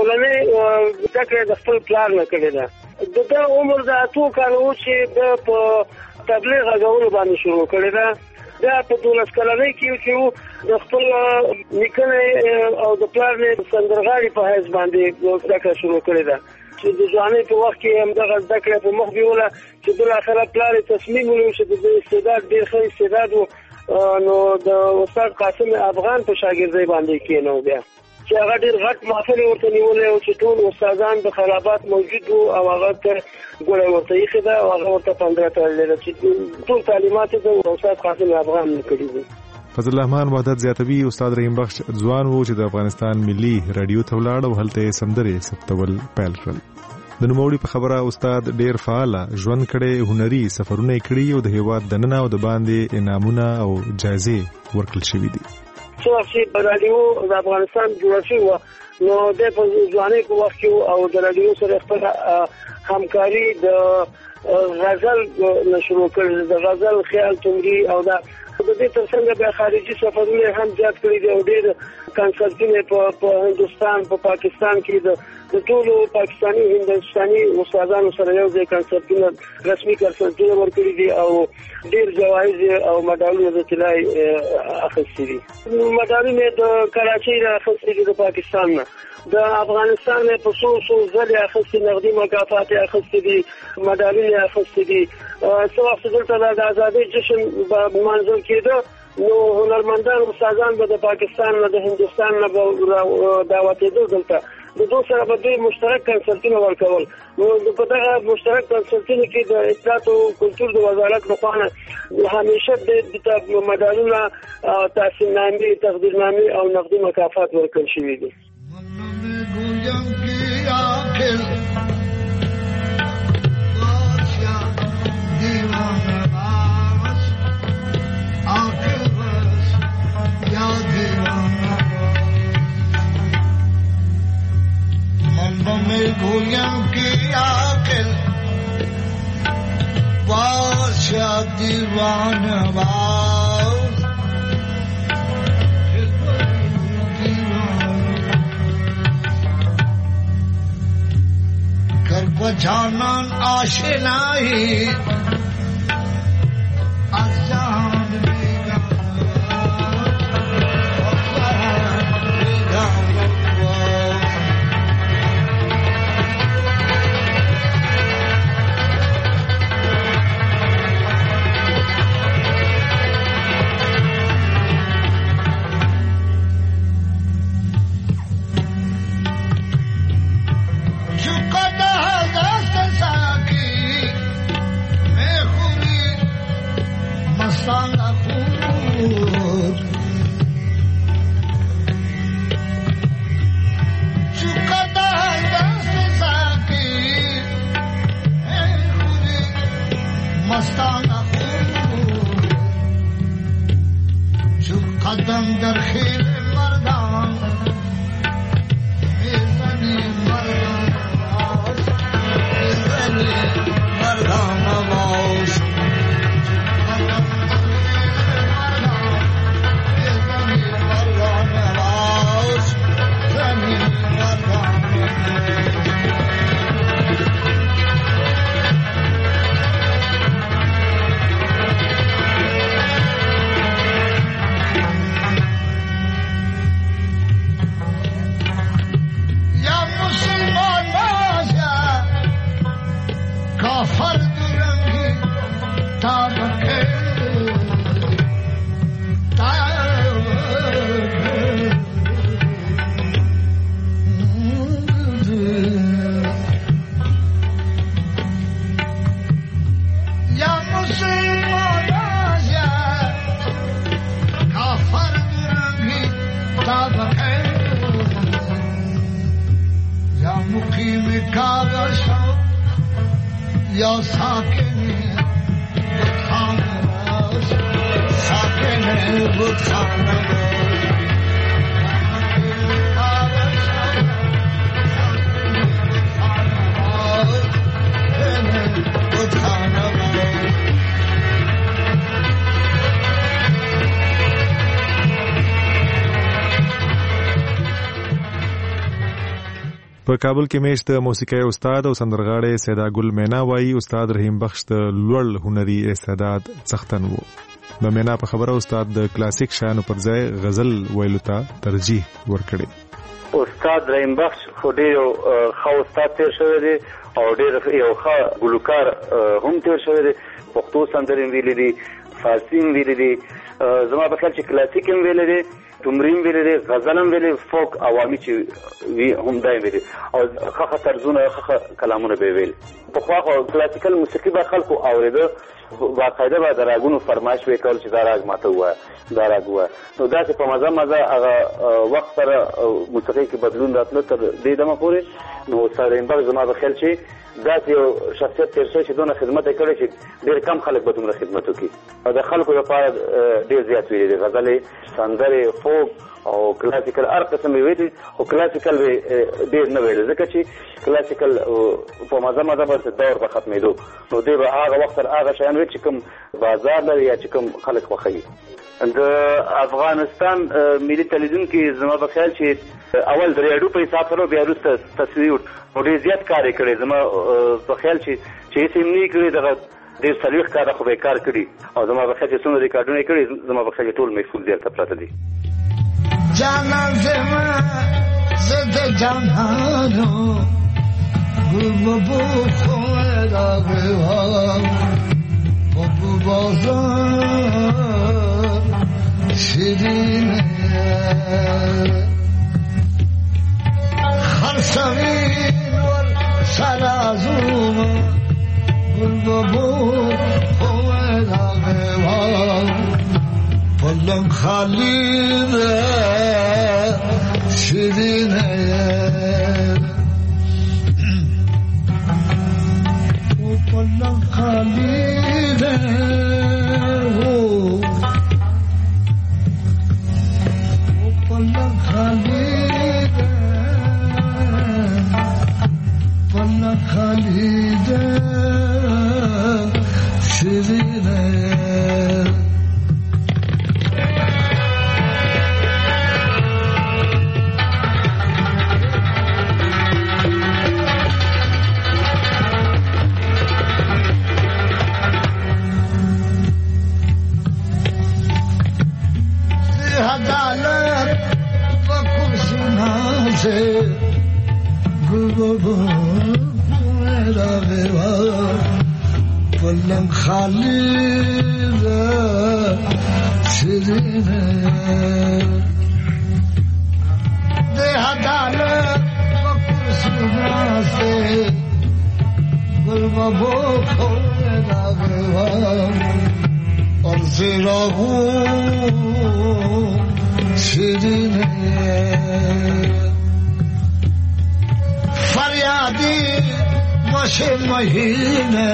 اولنۍ زده کړه د خپل پلار نه کړې ده. د ده عمر د اتو کالو و چې د په تبلیغ غږولو باندې شروع کړې ده. دا په دولس کلنۍ کې چې د خپل نیکه او د پلار نه سندرغاړي په حیث باندې زده کړه شروع کړې ده چې د ځوانۍ په وخت کې همدغه زده کړه په مخ بیوله چې بالاخره پلار یې تصمیم ونیو چې د استعداد ډېر ښه استعداد و نو د استاد قاسم افغان په شاګردۍ باندې کېنو بیا چې هغه ډېر غټ محفل ورته نیولی و چې ټول استادان د خرابات موجود وو او هغه ته ګوړه ورته ایښې ده او هغه ورته پندره تړلې ده چې ټول تعلیمات یې د استاد قاسم افغان کړي دي. فضل الرحمن وحدت زیاتوي استاد رحیم بخش ځوان وو چې د افغانستان ملي رادیو ته ولاړ او هلته یې سندرې ثبتول پیل کړل. د نوموړي په خبره استاد ډېر فعاله ژوند کړی، هنري سفرونه یې کړي او د هېواد دننه او د باندې انعامونه او جایزې ورکړل شوي دي. څو وخت چې رادیو د افغانستان جوړه شوې وه نو دی په ځوانۍ په وخت کې او د رادیو سره خپله همکاري د غزل نه شروع کړل، د غزل خیال تمري او دا د دې ترڅنګ بیا خارجي سفرونه هم زیات کړي دي او ډېر کنسرتونه په هندوستان په پاکستان کې د د ټولو پاکستاني هندوستاني استادانو سره یو ځای کنسرتونه رسمي کنسرتونه ورکړي دي او ډېر جوایز او مډالونه د طلایي اخیستي دي. مډالونه د کراچۍ نه اخیستي دي، د پاکستان نه، د افغانستان نه په څو څو ځلې اخیستي، نغدي مکافات یې اخیستي دي، مډالونه یې اخیستي دي. څه وخت دلته د ازادۍ جشن به لمانځل کېده نو هنرمندان استادان به د پاکستان نه د هندوستان نه به دعوتېدل دلته د دوی سره به دوی مشترک کنسرتونه ورکول. نو په دغه مشترک کنسرتونو کې د اطلاعات او کلتور د وزارت لخوا نه همیشه د مډالونه، تحصیلنامې، تقدیرنامې او نقدي مکافات ورکړل شوي دي. گویم کی آخر بادشاہ دیوان باز کر پہچانن آشنائی آسان یا ساکن بتخانه باش ساکن بتخانه په کابل کې میشت موسیقي استاد او سندرغاړی سیدا ګل مینا وایي استاد رحیم بخش د لوړ هنري استعداد څښتن وو. د مینا په خبره استاد د کلاسیک شانو پر ځای غزل ویلو ته ترجیح ورکړي. استاد رحیم بخش خو ډېر ښه استاد تیر شوی دی او ډېر یو ښه ګلوکار هم تیر شوی دی. پښتو سندرې ویلې دي، فارسي هم ویلې دي، زما په خیال چې کلاسیک هم ویلې دي، تمرین ویلې دي، غزل هم ویلې، فوک عوامي چې وي هم دا ویلې او ښه طرزونه ښه کلامونه به ویل. پخوا خو کلاسیکل موسیقي به خلکو اورېده، باقاعده به د راګونو فرمایش وکول چې دا راګ ماته ووایه دا راګ ووایه. نو داسې په مزه مزه هغه وخت سره موسیقۍ کې بدلون راتله تر دې دمه پورې. نو استاد رحیم بخش زما په خیال چې داسې یو شخصیت تېر شوی چې دونه خدمت یې کړی چې ډېر کم خلک به دومره خدمت وکړي او د خلکو لپاره ډېر زیات ویلي دي. غزلې، سندرې، فوک او کلاسیکل هر قسم یې ویلي، خو کلاسیکل به ډېر نه ویلي ځکه چې کلاسیکل په مزه مزه به دور به ختمېدو. نو دی به هغه وخت سره هغه شیان ویل چې کوم بازار لري یا چې کوم خلک خوښوي. د افغانستان ملي تلویزیون کې زما په خیال چې اول د ریاډیو په حساب سره بیا وروسته تصویر نو ډېر زیات کار یې کړی. زما په خیال چې چې هېڅ یې نه کړی دغه ډېر څلوېښت کاله خو به یې کار کړي او زما په خیال چې څومره ریکارډونه یې کړي زما په خیال چې ټول محفوظ دلته پراته دي. جانان زما زه د جانانو ګل ببو خو راغلم ببو بازار شیرینه خرسوین ور سرازوم گل ببو خواه راغوام پلنگ خالی ده شیرینه و پلنگ خالی ده و پلنگ خالی خالیده شیرینه عدالت و کرسی نازه گل پلنگ خالی ده شیرینه ده عدالت و کرسی نازه گل بابو خواه راغوام عرضی راغو شیرینه فریادی باشه مهینه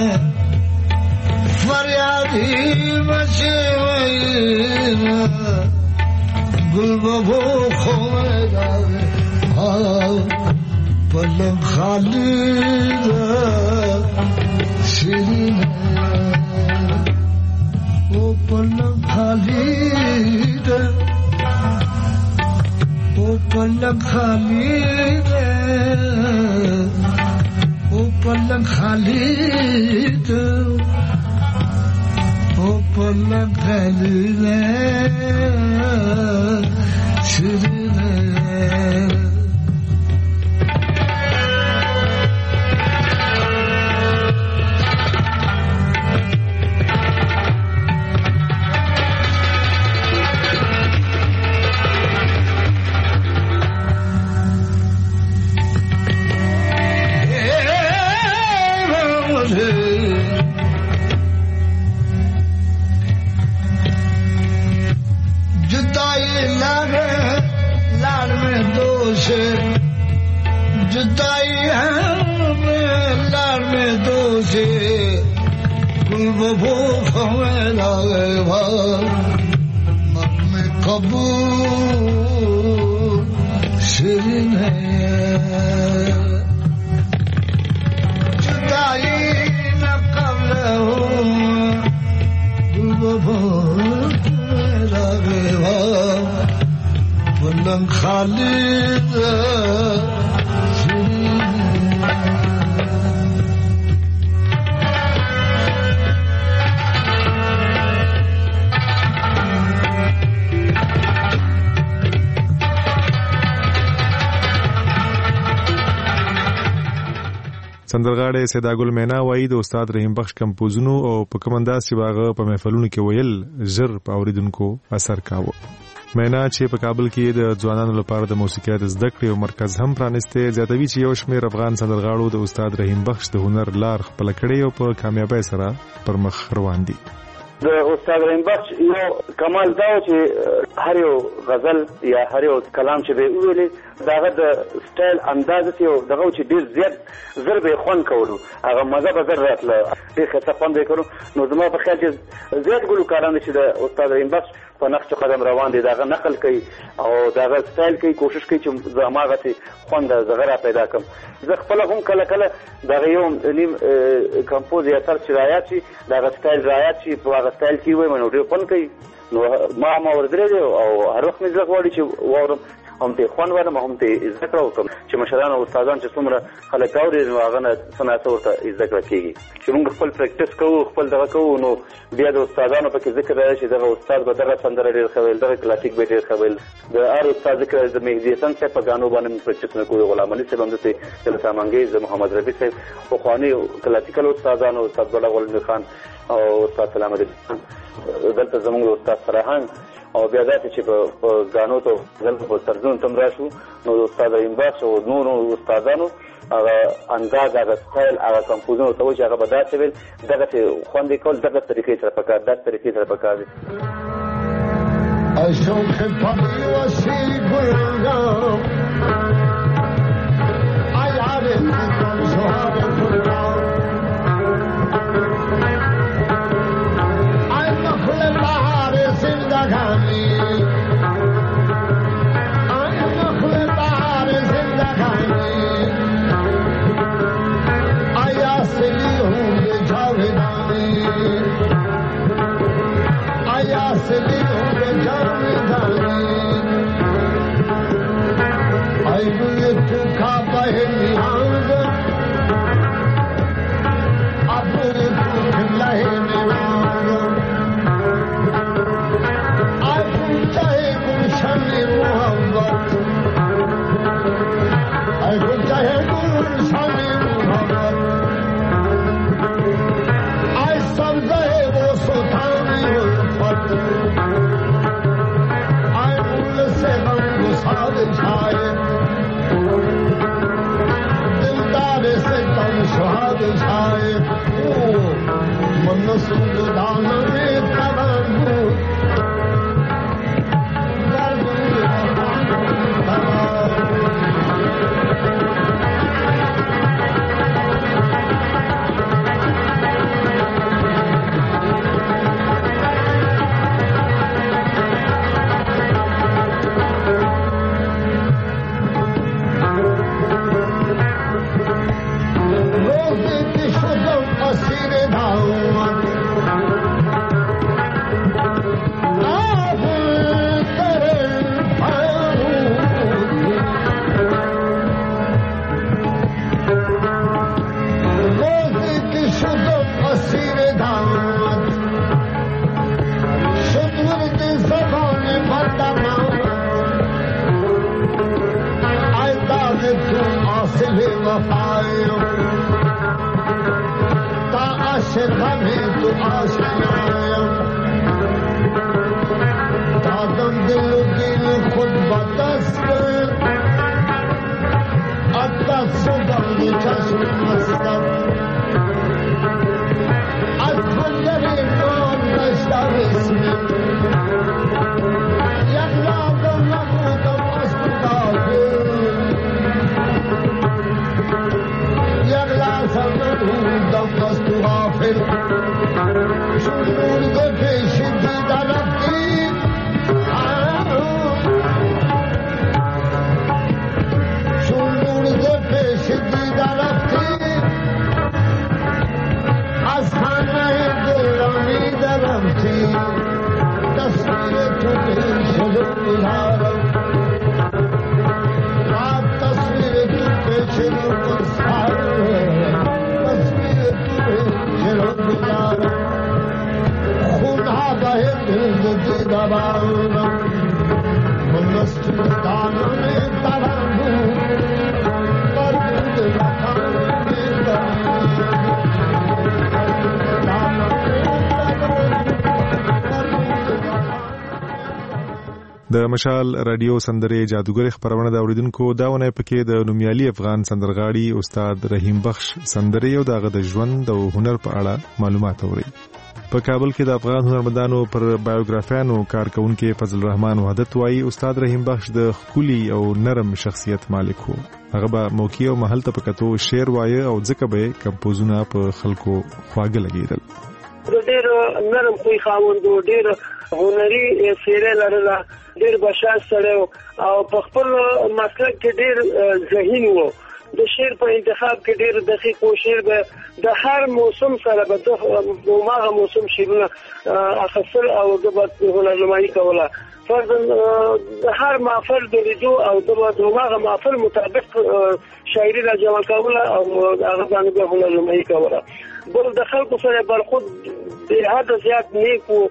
فریادی باشه مهینه گل بابو خواه داره پلنگ خالی ده شیرینه او پلنگ خالی ده او پلنگ خالی ده او پلنگ خالی ده او پلنگ خالی ده شیرینه जुदाई है लाड़ में दो से कबूल शिरीन है जुदाई न कबल हो मेरा बेवा बुलंद खालिद سندرغاړي سیداګل مینا وایي د استاد رحیم بخش کمپوزونو او په کوم انداز چې واغه په محفلونو کې ویل زر په اوریدونکو اثر کاوه. مینا چې په کابل کې د ځوانانو لپاره د موسیقۍ د زده کړې او مرکز هم پرانیسته زیاتوي چې یو شمېر افغان سندرغاړو د استاد رحیم بخش د هنر لار خپل کړي او په کامیابی سره پر مخ روان دي. د استاد رحیم بخش یو کمال دا چې هر یو غزل یا هر یو کلام چې به ویلي داغه د سټایل انداز ته دغه چې ډیر زیات زر به خون کولو هغه مزه به زر راتله ډیر ښه خون به کړو. نو زما په خیال چې زیات ګلوکاران چې د استاد رحیم بخش په نقش قدم روان دي داغه نقل کوي او داغه سټایل کوي کوشش کوي چې زماغه ته خوند زغره پیدا کړم. زه خپل هم کله کله دغه یو نیم کمپوز یا تر شرایط شي دغه سټایل رایات شي په هغه سټایل کې وای منو ډیر فن کوي. نو ما ما ورته او هر وخت مې ځکه وړي چې وورم هم ته خوان ورم هم ته ذکر وکم چې مشران او استادان چې څومره خلک اوري نو هغه نه صنعت ورته ذکر کیږي چې موږ خپل پریکټیس کوو خپل دغه کوو نو بیا د استادانو په کې ذکر راځي چې دغه استاد به دغه سندره ډیر خویل دغه کلاسیک به ډیر خویل د ار استاد ذکر د مهدی حسن صاحب په غانو باندې پریکټیس نه کوو غلام علي صاحب هم ته د سامانګي د محمد رفیع صاحب خو خواني کلاسیکل استادانو استاد بلغ ولد خان او استاد سلام علي دلته زموږ استاد فرحان او بیا ذاتي چې په غانو ته دلته په ترجمه تم راشو نو استاد رحیم بخش او نور استادانو هغه انداز هغه سټایل هغه کمپوزونو ته چې هغه بدات ویل دغه خوندې کول دغه طریقې سره پکار دغه طریقې سره پکار دي. اشوق پاپی وسی ګلګا آیاره کوم سوال ګلګا آی نخل بهار زندگانی آی نخل بهار زندگانی آیا سلی ہوں گے جاویدانی آیا سلی ہوں گے جاویدانی آئی بلے تو کا بہنی آنگ اپنے تو کھلائے نیوانگ آئی بلچاہے گلشن محبت آئی بلچاہے گلشن محبت آئی سبزہ وہ سلطانی الفت آئی بل سے غم گساد چھائے دلدار سے تن شہاد چھائے من سودان میں تبنگو Yagla sabr dum was to offer د مشال رادیو سندره جادوګر خبرونه د اوریدونکو داونه پکې د نومیالي افغان سندرغاړي استاد رحیم بخش سندره او دغه د ژوند او هنر په اړه معلومات اوري. په کابل کې د افغان هنرمندانو پر بایوګرافیانو کارکونکو فضل الرحمن وحدت وايي استاد رحیم بخش د خولي او نرم شخصیت مالک وو. هغه به موقع او محل ته پکتو شعر وایي او ځکه به کمپوزونه په خلکو خواږه لګیدل. ډېر نرم خوی خاوند ډېر هنري سیره لرله ډېر بشاش سره او په خپل مسلک کې ډېر ذهین وو. د شعر په انتخاب کې ډېر دقیق او شعر به د هر موسم سره به د هغه موسم شعرونه اخصل او د هنرنمایي کوله. فرضاً د هر محفل د لیدو او د هغه محفل مطابق شاعري را جمع کوله او هغه باندې به هنرنمایي کوله. بل د خلکو سره برخود د حد زیات نیک وو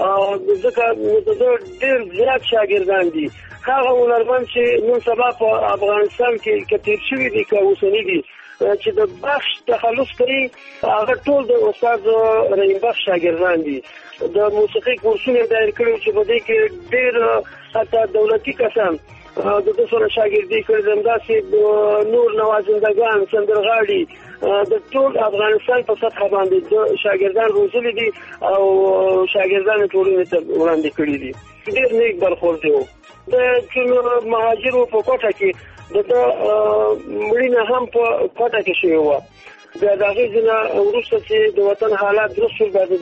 ځکه ډېر زیات شاګردان دي. هغه هنرمند چې نن سبا په افغانستان کې کتیر شوي دي که اوسني دي چې د بخش تخلص کوي هغه ټول د استاد رحیم بخش شاګردان دي. د موسیقي کورسونه دایر کړي چې په دې کې ډېر حتی دولتي کسان د دې سره شاګردي کړي داسې نور نوازندگان سندرغاړي د ټول افغانستان په سطح باندې د شاګردان روزلي دي او شاګردان ټولنې ته وړاندې کړي دي. ډېر نیک برخورد دی. د چې مهاجرو په کوټه کې د مړینه هم په کوټه کې شوې وه. د هغې ځینه وروسته چې د وطن حالات درست شول بیا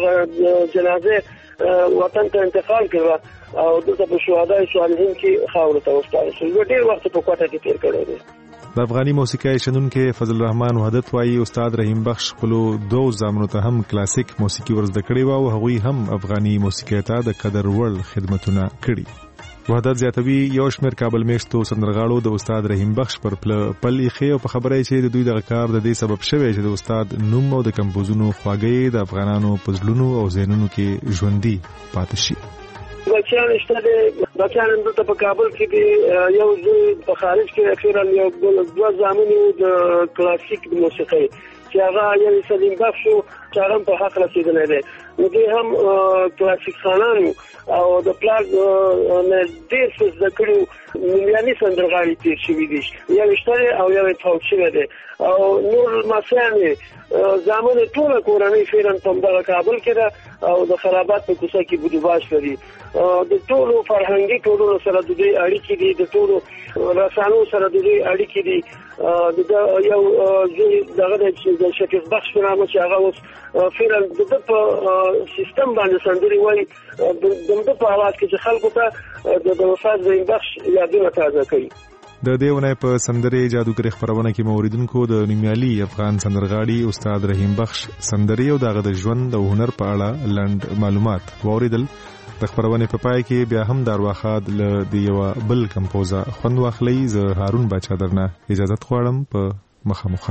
د جنازې وطن ته انتقال کړه او دلته په شهدای صالحین کې خاورو ته وسپارل شول. ډېر وخت په کوټه کې تېر کړی دی. د افغاني موسیقۍ شنونکو فضل الرحمن وحدت وايي استاد رحیم بخش خپل دوه زامنو ته هم کلاسیک موسیقي ورزده کړې و او هغوی هم افغاني موسیقۍ ته د قدر وړ خدمتونه کړي. وحدت زیاتوي یو شمېر کابل میشتو سندرغاړو د استاد رحیم بخش پر پل ایښی او په خبره چې د دوی دغه کار د دې سبب شوی چې د استاد نوم او د کمپوزونو خواږه د افغانانو په زړونو او ذهنونو کې ژوندي پاتې شي. بچیان شته دي. بچیان دلته په کابل کې دي. یو په خارج کې اخیرا یو دوه زامنو د کلاسیک موسیقۍ چې هغه یو سلیم بخش چې هغه په حق رسیدلی دی. نو دوی هم کلاسیک خانان او د پلار نه ډېر څه زده کړي نومیالي سندرغاړي تېر شوي دي. یو شته او یو فوت شوی دی او نور لمسیان یې زامن ټوله کورنۍ فعلا په همدغه کابل کې ده او د خرابات په کوڅه کې بودوباش لري. د ټولو فرهنګي ټولنو سره د دوی اړیکې دي. د ټولو رسانو سره د دوی اړیکې دي. د یو دغه د شفیق بخش په نامه چې هغه اوس فعلا د ده په سیستم باندې سندرې وایي د ده په اواز کې چې خلکو ته د استاد رحیم بخش یادونه تازه کوي. د دې ونې په سندره جادوګر خبرونه کې موریدونکو د نومیالي افغان سندرغاړي استاد رحیم بخش سندري او دغه د ژوند او هنر په اړه لند معلومات ووریدل. د خبرونه په پای کې بیا هم دارواخاد له د یو بل کمپوزر خوند واخلي. زه هارون بچا درنه اجازه غواړم په مخامخه.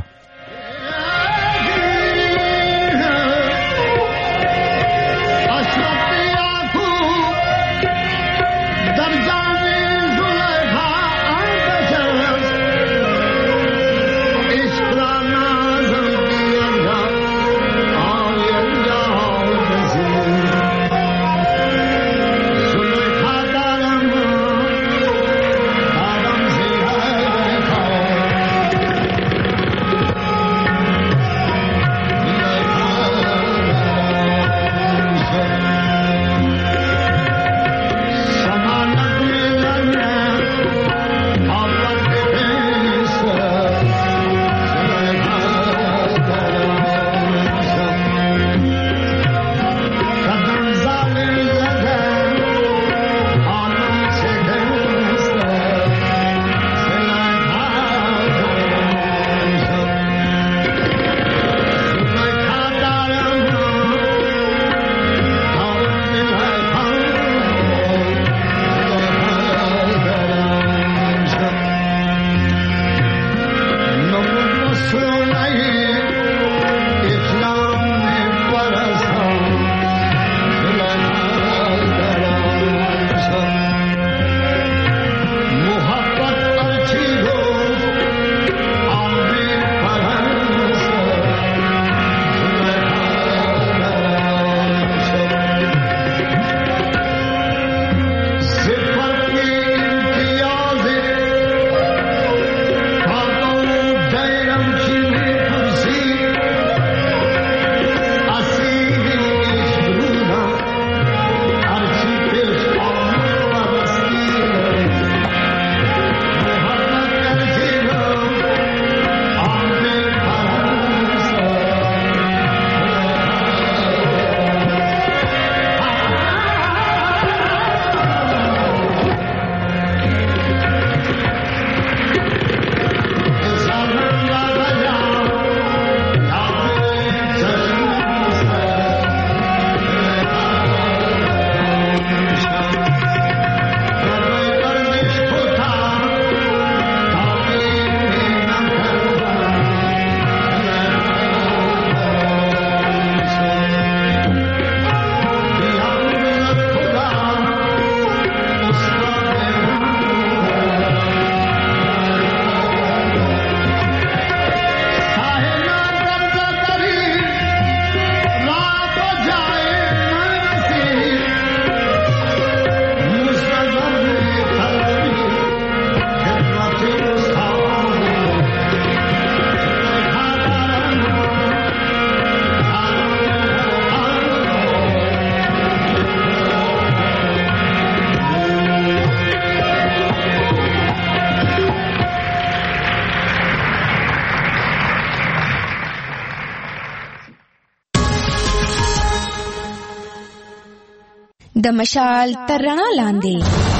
د مشال تر رڼا لاندې.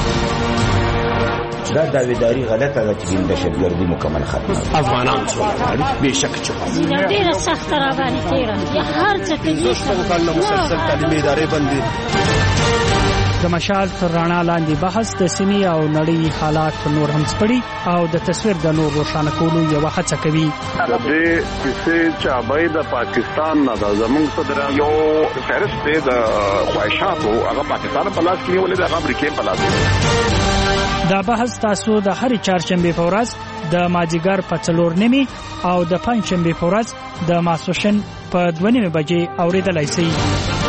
دا داویداری غلطه ده چې د دهشتګردي مکمل ختمه افغانان څومره بهشکه چې ډیره سخت را باندې تیره یا هر څه کې مسلسل مسلسل تعلیمي ادارې بندي. د مشال تر رڼا لاندې بحث د سیمې او نړۍ حالات نور هم سپړي او د تصویر د نور روښانه کولو یو هڅه کوي. د دې کیسې چابای د پاکستان نه د زمونږ صدر یو فهرست دی د خواهشاتو هغه پاکستان په لاس کې نیولې د امریکا په لاس. دا بحث تاسو د هرې چهارشنبه په ورځ د مازیګر په څلور نیمه او د پنځشنبه په ورځ د ماسوشن په دوه نیمه بجې اوریدلای شئ.